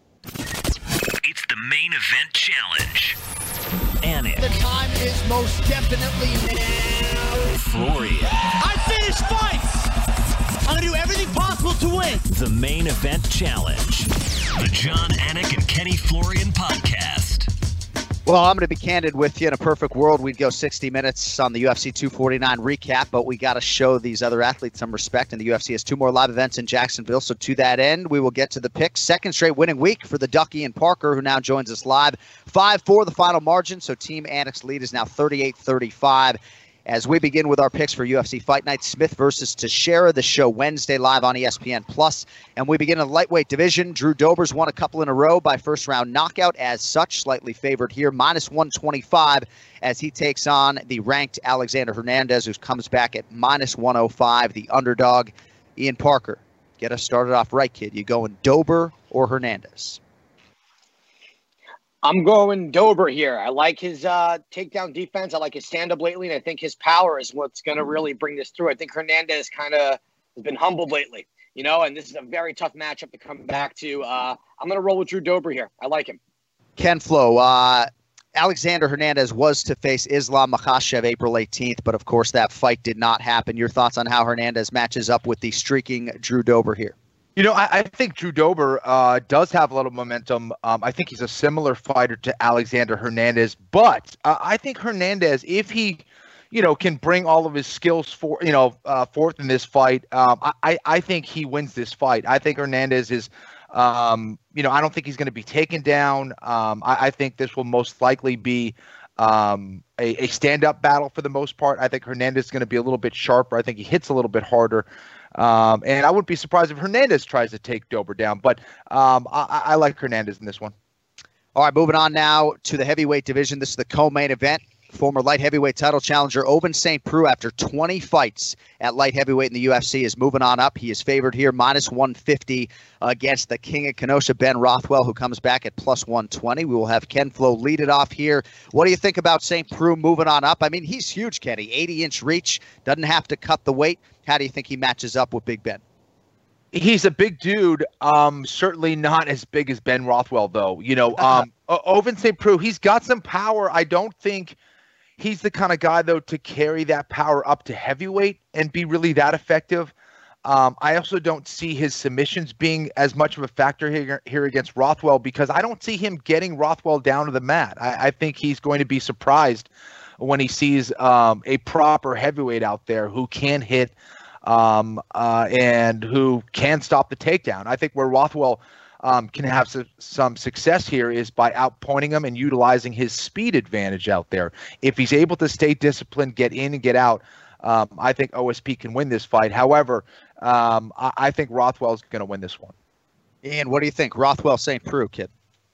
It's the main event challenge. Anik. The time is most definitely now. Florian. I finish fights! I'm going to do everything possible to win. The main event challenge. The John Anik and Kenny Florian podcast. Well, I'm going to be candid with you. In a perfect world, we'd go sixty minutes on the U F C two forty-nine recap, but we got to show these other athletes some respect, and the U F C has two more live events in Jacksonville. So to that end, we will get to the picks. Second straight winning week for the Ducky and Parker, who now joins us live. five four the final margin, so Team Anik's lead is now thirty-eight thirty-five. As we begin with our picks for U F C Fight Night, Smith versus Teixeira, the show Wednesday live on E S P N Plus. And we begin in the lightweight division. Drew Dober's won a couple in a row by first-round knockout. As such, slightly favored here, minus one twenty-five as he takes on the ranked Alexander Hernandez, who comes back at minus one oh five, the underdog. Ian Parker, get us started off right, kid. You going Dober or Hernandez? I'm going Dober here. I like his uh, takedown defense. I like his stand-up lately, and I think his power is what's going to really bring this through. I think Hernandez kind of has been humbled lately, you know, and this is a very tough matchup to come back to. Uh, I'm going to roll with Drew Dober here. I like him. Ken Flo, uh, Alexander Hernandez was to face Islam Makhachev April eighteenth, but of course that fight did not happen. Your thoughts on how Hernandez matches up with the streaking Drew Dober here? You know, I, I think Drew Dober uh, does have a little momentum. Um, I think he's a similar fighter to Alexander Hernandez, but uh, I think Hernandez, if he, you know, can bring all of his skills for, you know, uh, forth in this fight, um, I, I think he wins this fight. I think Hernandez is, um, you know, I don't think he's going to be taken down. Um, I, I think this will most likely be um, a, a stand-up battle for the most part. I think Hernandez is going to be a little bit sharper. I think he hits a little bit harder. Um, and I wouldn't be surprised if Hernandez tries to take Dober down, but um, I, I like Hernandez in this one. All right, moving on now to the heavyweight division. This is the co-main event. Former light heavyweight title challenger Ovince Saint Preux, after twenty fights at light heavyweight in the U F C, is moving on up. He is favored here, minus one fifty against the King of Kenosha, Ben Rothwell, who comes back at plus one twenty. We will have Ken Flo lead it off here. What do you think about Saint Preux moving on up? I mean, he's huge, Kenny. eighty-inch reach, doesn't have to cut the weight. How do you think he matches up with Big Ben? He's a big dude. Um, certainly not as big as Ben Rothwell, though. You know, um, Ovince Saint Preux, he's got some power. I don't think he's the kind of guy, though, to carry that power up to heavyweight and be really that effective. Um, I also don't see his submissions being as much of a factor here, here against Rothwell, because I don't see him getting Rothwell down to the mat. I, I think he's going to be surprised when he sees um, a proper heavyweight out there who can hit um, uh, and who can stop the takedown. I think where Rothwell Um, can have su- some success here is by outpointing him and utilizing his speed advantage out there. If he's able to stay disciplined, get in and get out, um, I think O S P can win this fight. However, um, I-, I think Rothwell's going to win this one. Ian, what do you think? Rothwell Saint Preux, kid.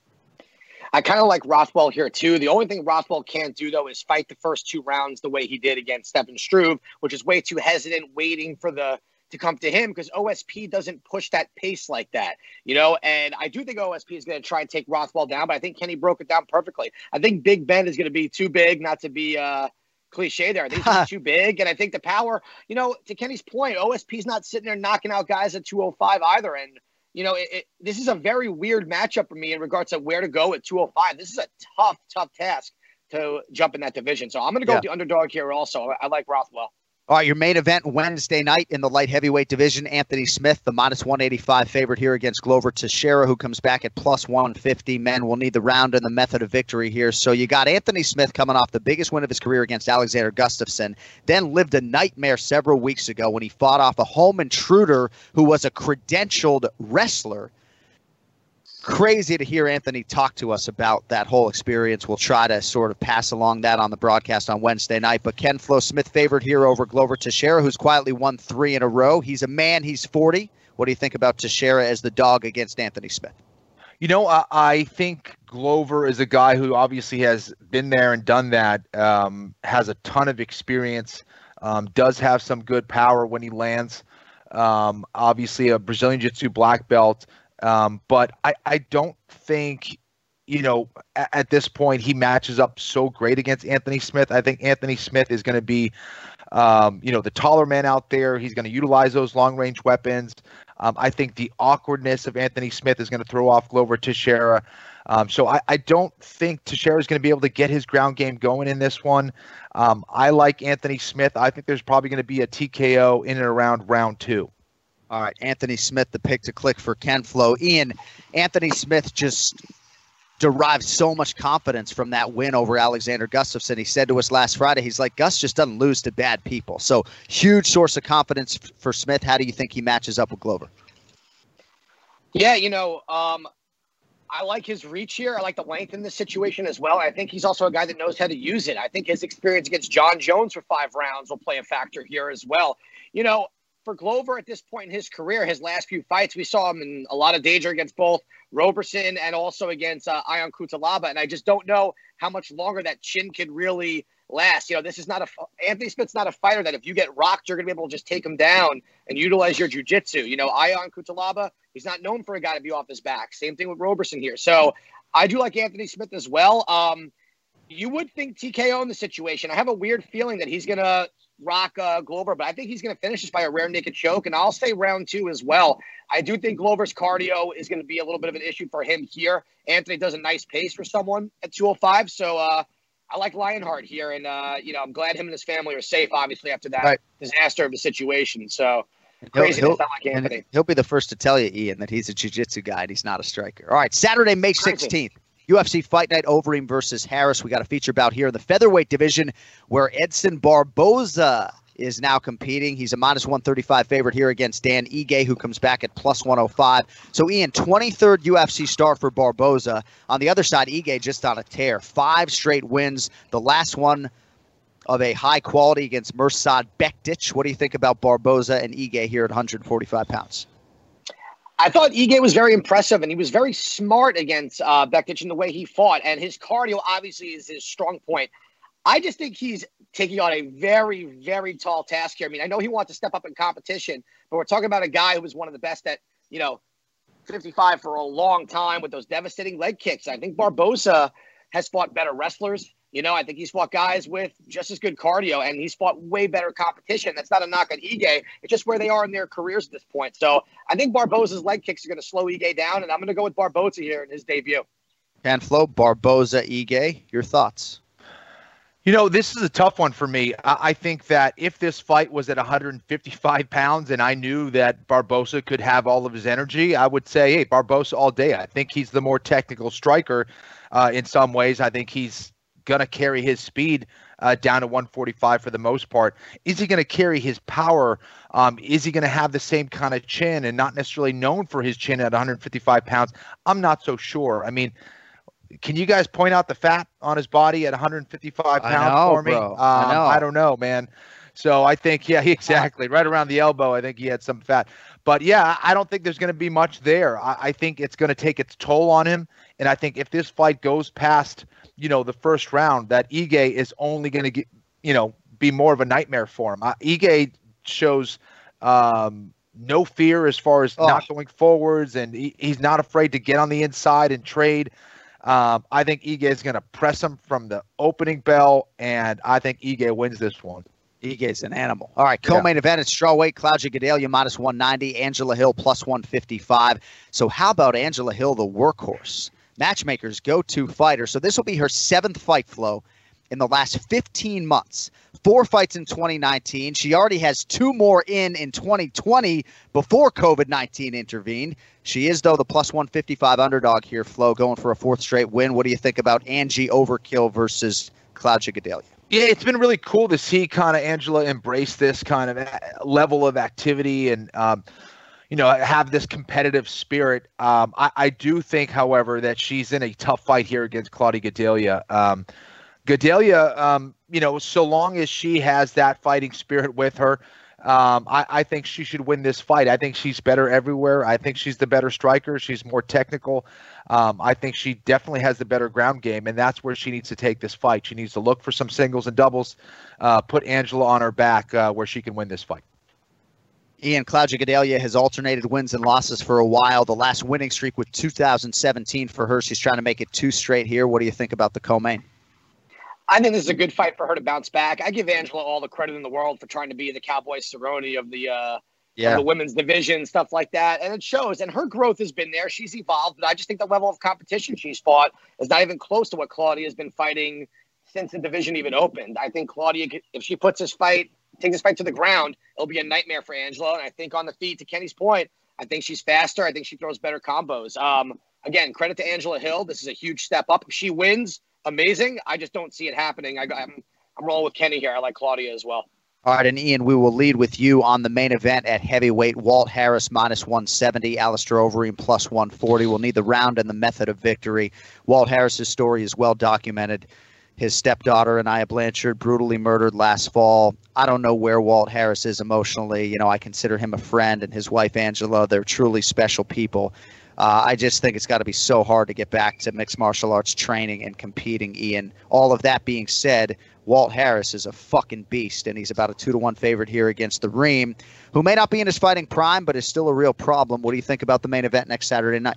I kind of like Rothwell here, too. The only thing Rothwell can't do, though, is fight the first two rounds the way he did against Stephen Struve, which is way too hesitant, waiting for the to come to him, because O S P doesn't push that pace like that, you know, and I do think O S P is going to try and take Rothwell down, but I think Kenny broke it down perfectly. I think Big Ben is going to be too big, not to be uh, cliche there. I think he's too big, and I think the power, you know, to Kenny's point, O S P's not sitting there knocking out guys at two oh five either, and, you know, it, it, this is a very weird matchup for me in regards to where to go at two oh five. This is a tough, tough task to jump in that division, so I'm going to go yeah. with the underdog here also. I, I like Rothwell. All right, your main event Wednesday night in the light heavyweight division. Anthony Smith, the minus one eighty-five favorite here against Glover Teixeira, who comes back at plus one fifty. Men will need the round and the method of victory here. So you got Anthony Smith coming off the biggest win of his career against Alexander Gustafsson, then lived a nightmare several weeks ago when he fought off a home intruder who was a credentialed wrestler. Crazy to hear Anthony talk to us about that whole experience. We'll try to sort of pass along that on the broadcast on Wednesday night. But Ken Flo Smith favored here over Glover Teixeira, who's quietly won three in a row. He's a man. He's forty. What do you think about Teixeira as the dog against Anthony Smith? You know, I, I think Glover is a guy who obviously has been there and done that, um, has a ton of experience, um, does have some good power when he lands. Um, obviously, a Brazilian Jiu-Jitsu black belt. Um, but I, I don't think, you know, at, at this point he matches up so great against Anthony Smith. I think Anthony Smith is going to be, um, you know, the taller man out there. He's going to utilize those long-range weapons. Um, I think the awkwardness of Anthony Smith is going to throw off Glover Teixeira. Um, so I, I don't think Teixeira is going to be able to get his ground game going in this one. Um, I like Anthony Smith. I think there's probably going to be a T K O in and around round two. All right, Anthony Smith, the pick to click for Ken Flo. Ian, Anthony Smith just derived so much confidence from that win over Alexander Gustafsson. He said to us last Friday, he's like, Gus just doesn't lose to bad people. So huge source of confidence f- for Smith. How do you think he matches up with Glover? Yeah, you know, um, I like his reach here. I like the length in this situation as well. I think he's also a guy that knows how to use it. I think his experience against John Jones for five rounds will play a factor here as well. You know, for Glover at this point in his career, his last few fights, we saw him in a lot of danger against both Roberson and also against uh, Ion Cutelaba. And I just don't know how much longer that chin could really last. You know, this is not a – Anthony Smith's not a fighter that if you get rocked, you're going to be able to just take him down and utilize your jiu-jitsu. You know, Ion Cutelaba, he's not known for a guy to be off his back. Same thing with Roberson here. So I do like Anthony Smith as well. Um, you would think T K O in the situation. I have a weird feeling that he's going to – rock uh, Glover, but I think he's going to finish this by a rear naked choke, and I'll say round two as well. I do think Glover's cardio is going to be a little bit of an issue for him here. Anthony does a nice pace for someone at two oh five, so uh, I like Lionheart here, and uh, you know, I'm glad him and his family are safe, obviously, after that right. disaster of the situation. So crazy he'll, to sound like Anthony. He'll be the first to tell you, Ian, that he's a jiu-jitsu guy and he's not a striker. All right, Saturday, May sixteenth. U F C Fight Night, Overeem versus Harris. We got a feature bout here in the featherweight division where Edson Barboza is now competing. He's a minus one thirty-five favorite here against Dan Ige, who comes back at plus one oh five. So, Ian, twenty-third U F C start for Barboza. On the other side, Ige just on a tear. Five straight wins. The last one of a high quality against Mirsad Bektic. What do you think about Barboza and Ige here at one forty-five pounds? I thought Ige was very impressive, and he was very smart against uh, Bektic in the way he fought, and his cardio obviously is his strong point. I just think he's taking on a very, very tall task here. I mean, I know he wants to step up in competition, but we're talking about a guy who was one of the best at, you know, fifty-five for a long time with those devastating leg kicks. I think Barboza has fought better wrestlers. You know, I think he's fought guys with just as good cardio, and he's fought way better competition. That's not a knock on Ige. It's just where they are in their careers at this point. So I think Barboza's leg kicks are going to slow Ige down, and I'm going to go with Barboza here in his debut. And Flo, Barboza, Ige, your thoughts? You know, this is a tough one for me. I, I think that if this fight was at one fifty-five pounds and I knew that Barboza could have all of his energy, I would say, hey, Barboza all day. I think he's the more technical striker uh, in some ways. I think he's going to carry his speed uh, down to one forty-five for the most part. Is he going to carry his power? Um, is he going to have the same kind of chin and not necessarily known for his chin at one fifty-five pounds? I'm not so sure. I mean, can you guys point out the fat on his body at one fifty-five pounds I know, for me? Bro. Um, I know. I don't know, man. So I think, yeah, exactly. Right around the elbow, I think he had some fat. But, yeah, I don't think there's going to be much there. I, I think it's going to take its toll on him. And I think if this fight goes past, you know, the first round, that Ige is only going to get, you know, be more of a nightmare for him. Uh, Ige shows um, no fear as far as oh. not going forwards, and he, he's not afraid to get on the inside and trade. Um, I think Ige is going to press him from the opening bell, and I think Ige wins this one. Ige's an animal. All right, co-main yeah. event at strawweight. Claudia Gadelha minus one ninety, Angela Hill plus one fifty-five. So how about Angela Hill, the workhorse? Matchmaker's go-to fighter. So this will be her seventh fight, Flo, in the last fifteen months. Four fights in twenty nineteen. She already has two more in in twenty twenty before COVID nineteen intervened. She is, though, the plus one fifty-five underdog here, Flo, going for a fourth straight win. What do you think about Angie Overkill versus Claudia Gadelha? Yeah, it's been really cool to see kind of Angela embrace this kind of level of activity and, um, you know, have this competitive spirit. Um, I, I do think, however, that she's in a tough fight here against Claudia Gadelha. Um, Gadelha, um, you know, so long as she has that fighting spirit with her, um, I, I think she should win this fight. I think she's better everywhere. I think she's the better striker. She's more technical. Um, I think she definitely has the better ground game, and that's where she needs to take this fight. She needs to look for some singles and doubles, uh, put Angela on her back uh, where she can win this fight. Ian, Claudia Gadelha has alternated wins and losses for a while. The last winning streak was two thousand seventeen for her. She's trying to make it two straight here. What do you think about the co-main? I think this is a good fight for her to bounce back. I give Angela all the credit in the world for trying to be the Cowboy Cerrone of the uh, yeah. of the women's division, stuff like that. And it shows. And her growth has been there. She's evolved. But I just think the level of competition she's fought is not even close to what Claudia has been fighting since the division even opened. I think Claudia, if she puts this fight, takes this fight to the ground, it'll be a nightmare for Angela. And I think on the feet, to Kenny's point, I think she's faster. I think she throws better combos. Um, again, credit to Angela Hill. This is a huge step up. If she wins, amazing. I just don't see it happening. I, I'm, I'm rolling with Kenny here. I like Claudia as well. All right, and Ian, we will lead with you on the main event at heavyweight. Walt Harris minus one seventy, Alistair Overeem plus one forty. We'll need the round and the method of victory. Walt Harris's story is well documented. His stepdaughter, Anaya Blanchard, brutally murdered last fall. I don't know where Walt Harris is emotionally. You know, I consider him a friend, and his wife, Angela, they're truly special people. Uh, I just think it's got to be so hard to get back to mixed martial arts training and competing, Ian. All of that being said, Walt Harris is a fucking beast, and he's about a two to one favorite here against the Reem, who may not be in his fighting prime, but is still a real problem. What do you think about the main event next Saturday night?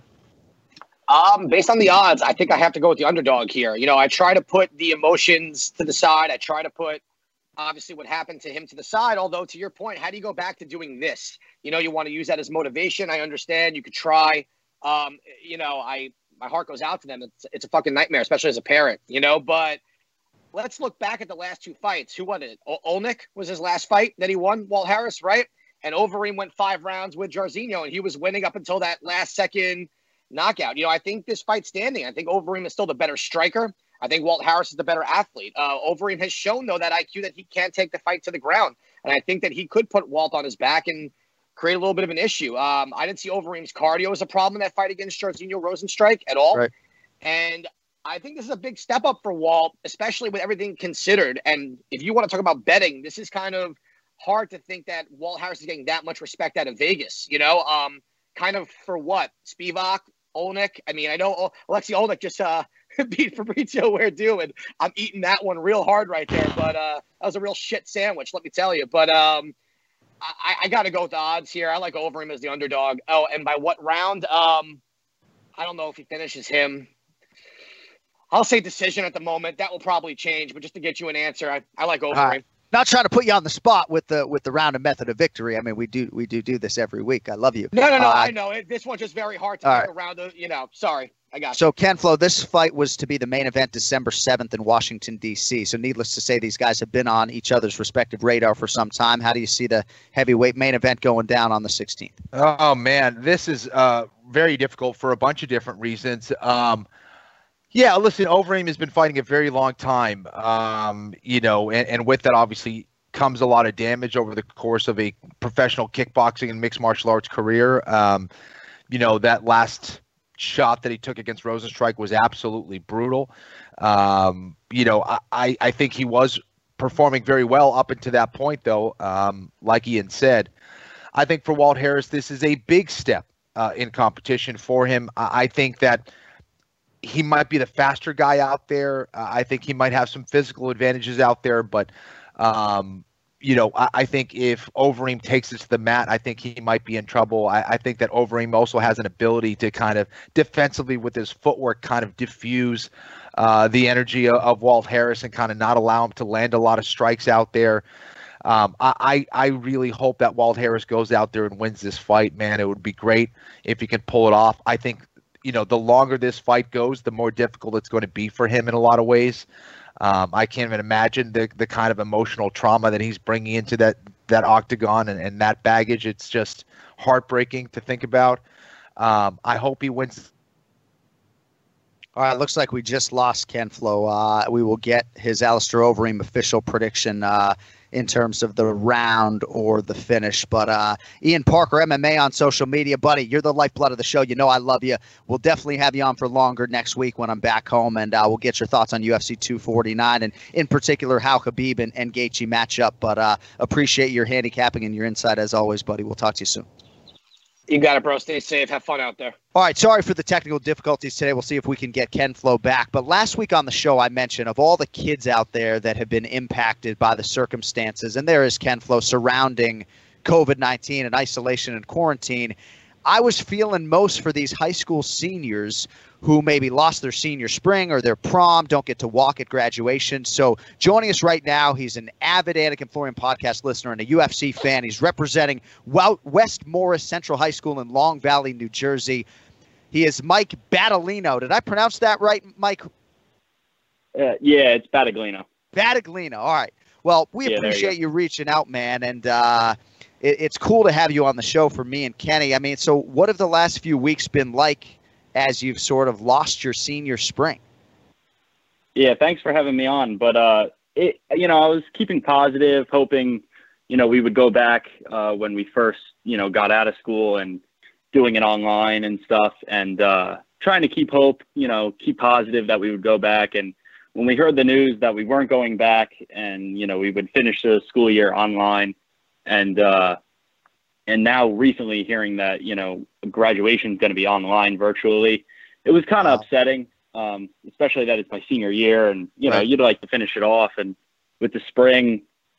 Um, based on the odds, I think I have to go with the underdog here. You know, I try to put the emotions to the side. I try to put, obviously, what happened to him to the side. Although, to your point, how do you go back to doing this? You know, you want to use that as motivation. I understand. You could try. Um, you know, I my heart goes out to them. It's it's a fucking nightmare, especially as a parent, you know. But let's look back at the last two fights. Who won it? O- Olnick was his last fight that he won, Walt Harris, right? And Overeem went five rounds with Jairzinho, and he was winning up until that last second knockout. You know, I think this fight's standing. I think Overeem is still the better striker. I think Walt Harris is the better athlete. Uh, Overeem has shown, though, that I Q that he can take the fight to the ground. And I think that he could put Walt on his back and create a little bit of an issue. Um, I didn't see Overeem's cardio as a problem in that fight against Jairzinho Rosenstrike at all. Right. And I think this is a big step up for Walt, especially with everything considered. And if you want to talk about betting, this is kind of hard to think that Walt Harris is getting that much respect out of Vegas, you know, um, kind of for what? Spivak, Olnick. I mean, I know Alexei Olnick just uh, beat Fabrizio Werdue, and I'm eating that one real hard right there. But uh, that was a real shit sandwich, let me tell you. But um, I, I got to go with the odds here. I like Overeem as the underdog. Oh, and by what round? Um, I don't know if he finishes him. I'll say decision at the moment. That will probably change, but just to get you an answer, I, I like Overeem. Right. Not trying to put you on the spot with the with the round and method of victory. I mean, we do we do do this every week. I love you. No, no, no. Uh, I know it. This one's just very hard to all pick right. around. You know, sorry, I got So, you. Ken Flo, this fight was to be the main event December seventh in Washington, D C. So, needless to say, these guys have been on each other's respective radar for some time. How do you see the heavyweight main event going down on the sixteenth? Oh, man, this is uh, very difficult for a bunch of different reasons. Um, yeah, listen, Overeem has been fighting a very long time, um, you know, and, and with that, obviously, comes a lot of damage over the course of a professional kickboxing and mixed martial arts career. Um, you know, that last shot that he took against Rosenstrike was absolutely brutal. Um, you know, I, I think he was performing very well up until that point, though, um, like Ian said. I think for Walt Harris, this is a big step uh, in competition for him. I, I think that he might be the faster guy out there. Uh, I think he might have some physical advantages out there, but um, you know, I, I think if Overeem takes it to the mat, I think he might be in trouble. I, I think that Overeem also has an ability to kind of defensively with his footwork kind of diffuse uh, the energy of, of Walt Harris and kind of not allow him to land a lot of strikes out there. Um, I, I really hope that Walt Harris goes out there and wins this fight, man. It would be great if he can pull it off. I think, you know, the longer this fight goes, the more difficult it's going to be for him in a lot of ways. Um, I can't even imagine the the kind of emotional trauma that he's bringing into that that octagon and, and that baggage. It's just heartbreaking to think about. Um, I hope he wins. All right, looks like we just lost Ken Flo. Uh, we will get his Alistair Overeem official prediction uh, in terms of the round or the finish. But uh, Ian Parker, M M A on social media. Buddy, you're the lifeblood of the show. You know I love you. We'll definitely have you on for longer next week when I'm back home, and uh, we'll get your thoughts on U F C two forty-nine and in particular how Khabib and, and Gaethje match up. But uh, appreciate your handicapping and your insight as always, buddy. We'll talk to you soon. You got it, bro. Stay safe. Have fun out there. All right, sorry for the technical difficulties today. We'll see if we can get Ken Flo back. But last week on the show, I mentioned of all the kids out there that have been impacted by the circumstances, and there is Ken Flo surrounding COVID nineteen and isolation and quarantine, I was feeling most for these high school seniors who maybe lost their senior spring or their prom, don't get to walk at graduation. So joining us right now, he's an avid Anik and Florian podcast listener and a U F C fan. He's representing West Morris Central High School in Long Valley, New Jersey. He is Mike Battaglino. Did I pronounce that right, Mike? Uh, yeah, it's Battaglino. Battaglino. All right. Well, we Yeah, there you appreciate go. you, reaching out, man. And uh, it, it's cool to have you on the show for me and Kenny. I mean, so what have the last few weeks been like as you've sort of lost your senior spring? Yeah, thanks for having me on. But, uh, it, you know, I was keeping positive, hoping, you know, we would go back uh, when we first, you know, got out of school and doing it online and stuff, and uh, trying to keep hope, you know, keep positive that we would go back. And when we heard the news that we weren't going back and, you know, we would finish the school year online, and uh, and now recently hearing that, you know, graduation is going to be online virtually, it was kind of Wow. upsetting, um, especially that it's my senior year, and, you know, Right. you'd like to finish it off. And with the spring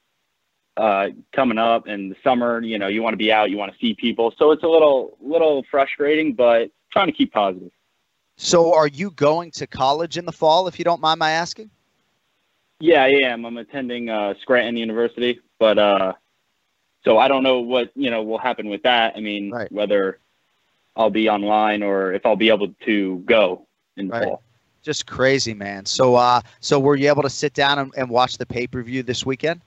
uh, coming up and the summer, you know, you want to be out, you want to see people. So it's a little, little frustrating, but trying to keep positive. So are you going to college in the fall, if you don't mind my asking? Yeah, I am. I'm attending uh, Scranton University, but uh, so I don't know what, you know, will happen with that. I mean, Right. whether I'll be online or if I'll be able to go in the Right. fall. Just crazy, man. So uh, so were you able to sit down and, and watch the pay-per-view this weekend?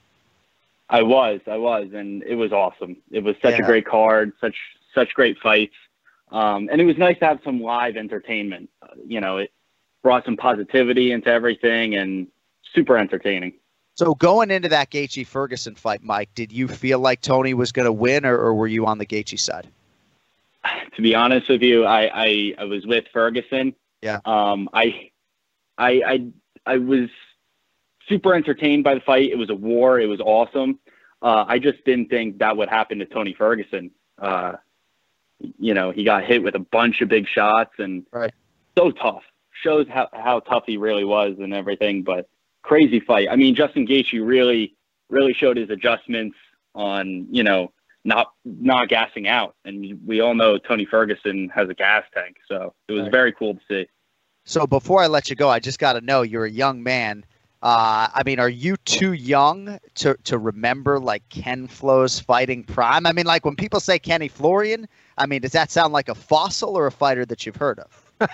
I was, I was, and it was awesome. It was such Yeah. a great card, such such great fights, um, and it was nice to have some live entertainment. Uh, you know, it brought some positivity into everything, and super entertaining. So going into that Gaethje Ferguson fight, Mike, did you feel like Tony was going to win, or, or were you on the Gaethje side? To be honest with you, I I, I was with Ferguson. Yeah. Um, I I, I, I was super entertained by the fight. It was a war. It was awesome. Uh, I just didn't think that would happen to Tony Ferguson. Uh, you know, he got hit with a bunch of big shots and right. so tough. Shows how, how tough he really was and everything, but crazy fight. I mean, Justin Gaethje really, really showed his adjustments on, you know, not not gassing out. And we all know Tony Ferguson has a gas tank, so it was right. very cool to see. So before I let you go, I just got to know, you're a young man. Uh, I mean, are you too young to, to remember, like, Ken Flo's fighting prime? I mean, like, when people say Kenny Florian, I mean, does that sound like a fossil or a fighter that you've heard of?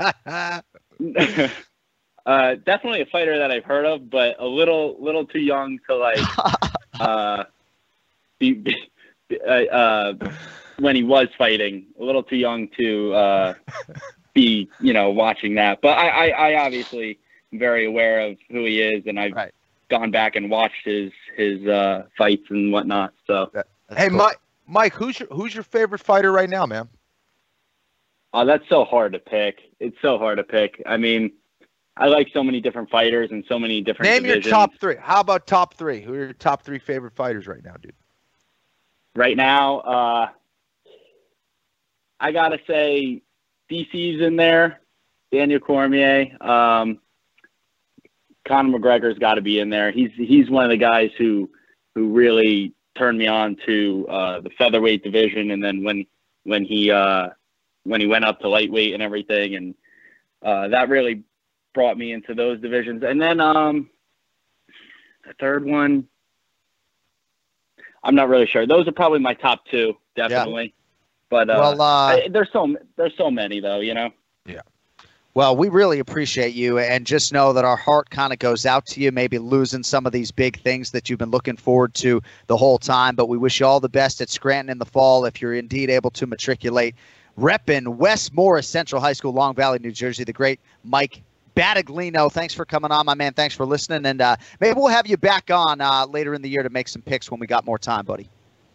uh, definitely a fighter that I've heard of, but a little little too young to, like, uh, be, be, uh, uh, when he was fighting, a little too young to uh, be, you know, watching that. But I, I, I obviously... very aware of who he is, and I've right. gone back and watched his his uh, fights and whatnot. So, hey, cool. Mike, Mike, who's your who's your favorite fighter right now, man? Oh, that's so hard to pick. It's so hard to pick. I mean, I like so many different fighters and so many different. Name divisions. your top three. How about top three? Who are your top three favorite fighters right now, dude? Right now, uh, I gotta say, D C's in there. Daniel Cormier. Um, Conor McGregor's got to be in there. He's he's one of the guys who who really turned me on to uh, the featherweight division, and then when when he uh, when he went up to lightweight and everything, and uh, that really brought me into those divisions. And then um, the third one, I'm not really sure. Those are probably my top two, definitely. Yeah. But uh, well, uh, I, there's so there's so many though, you know. Yeah. Well, we really appreciate you, and just know that our heart kind of goes out to you, maybe losing some of these big things that you've been looking forward to the whole time. But we wish you all the best at Scranton in the fall if you're indeed able to matriculate. Reppin' West Morris Central High School, Long Valley, New Jersey, the great Mike Battaglino. Thanks for coming on, my man. Thanks for listening, and uh, maybe we'll have you back on uh, later in the year to make some picks when we got more time, buddy.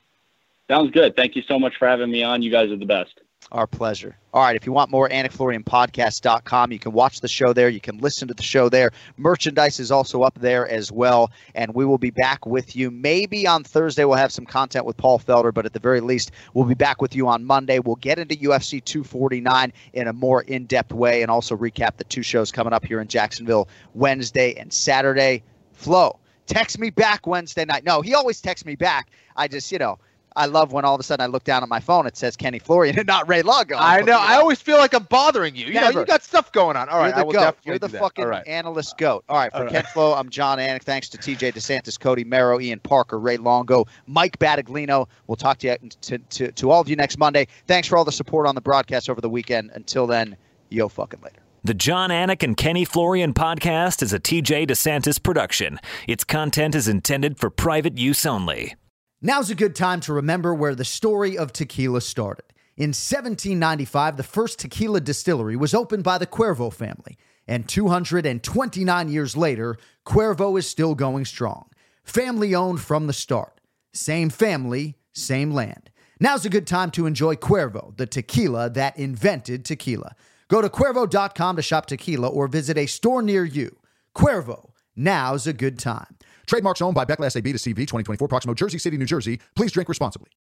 Sounds good. Thank you so much for having me on. You guys are the best. Our pleasure. All right, if you want more, Anik Florian Podcast dot com. You can watch the show there. You can listen to the show there. Merchandise is also up there as well, and we will be back with you. Maybe on Thursday we'll have some content with Paul Felder, but at the very least, we'll be back with you on Monday. We'll get into U F C two forty-nine in a more in-depth way and also recap the two shows coming up here in Jacksonville Wednesday and Saturday. Flo, text me back Wednesday night. No, he always texts me back. I just, you know, I love when all of a sudden I look down at my phone, it says Kenny Florian and not Ray Longo. I know. I always feel like I'm bothering you. You Never. know, you got stuff going on. All right, You're the I will goat. definitely You're the do that. fucking All right. analyst goat. All right, for All right. Ken Flo, I'm John Anik. Thanks to T J DeSantis, Cody Merrow, Ian Parker, Ray Longo, Mike Battaglino. We'll talk to you to, to, to all of you next Monday. Thanks for all the support on the broadcast over the weekend. Until then, yo fucking later. The John Anik and Kenny Florian podcast is a T J DeSantis production. Its content is intended for private use only. Now's a good time to remember where the story of tequila started. In seventeen ninety-five, the first tequila distillery was opened by the Cuervo family, and two hundred twenty-nine years later, Cuervo is still going strong. Family-owned from the start. Same family, same land. Now's a good time to enjoy Cuervo, the tequila that invented tequila. Go to Cuervo dot com to shop tequila or visit a store near you. Cuervo, now's a good time. Trademarks owned by Beckless A B to C V twenty twenty-four, Proximo, Jersey City, New Jersey. Please drink responsibly.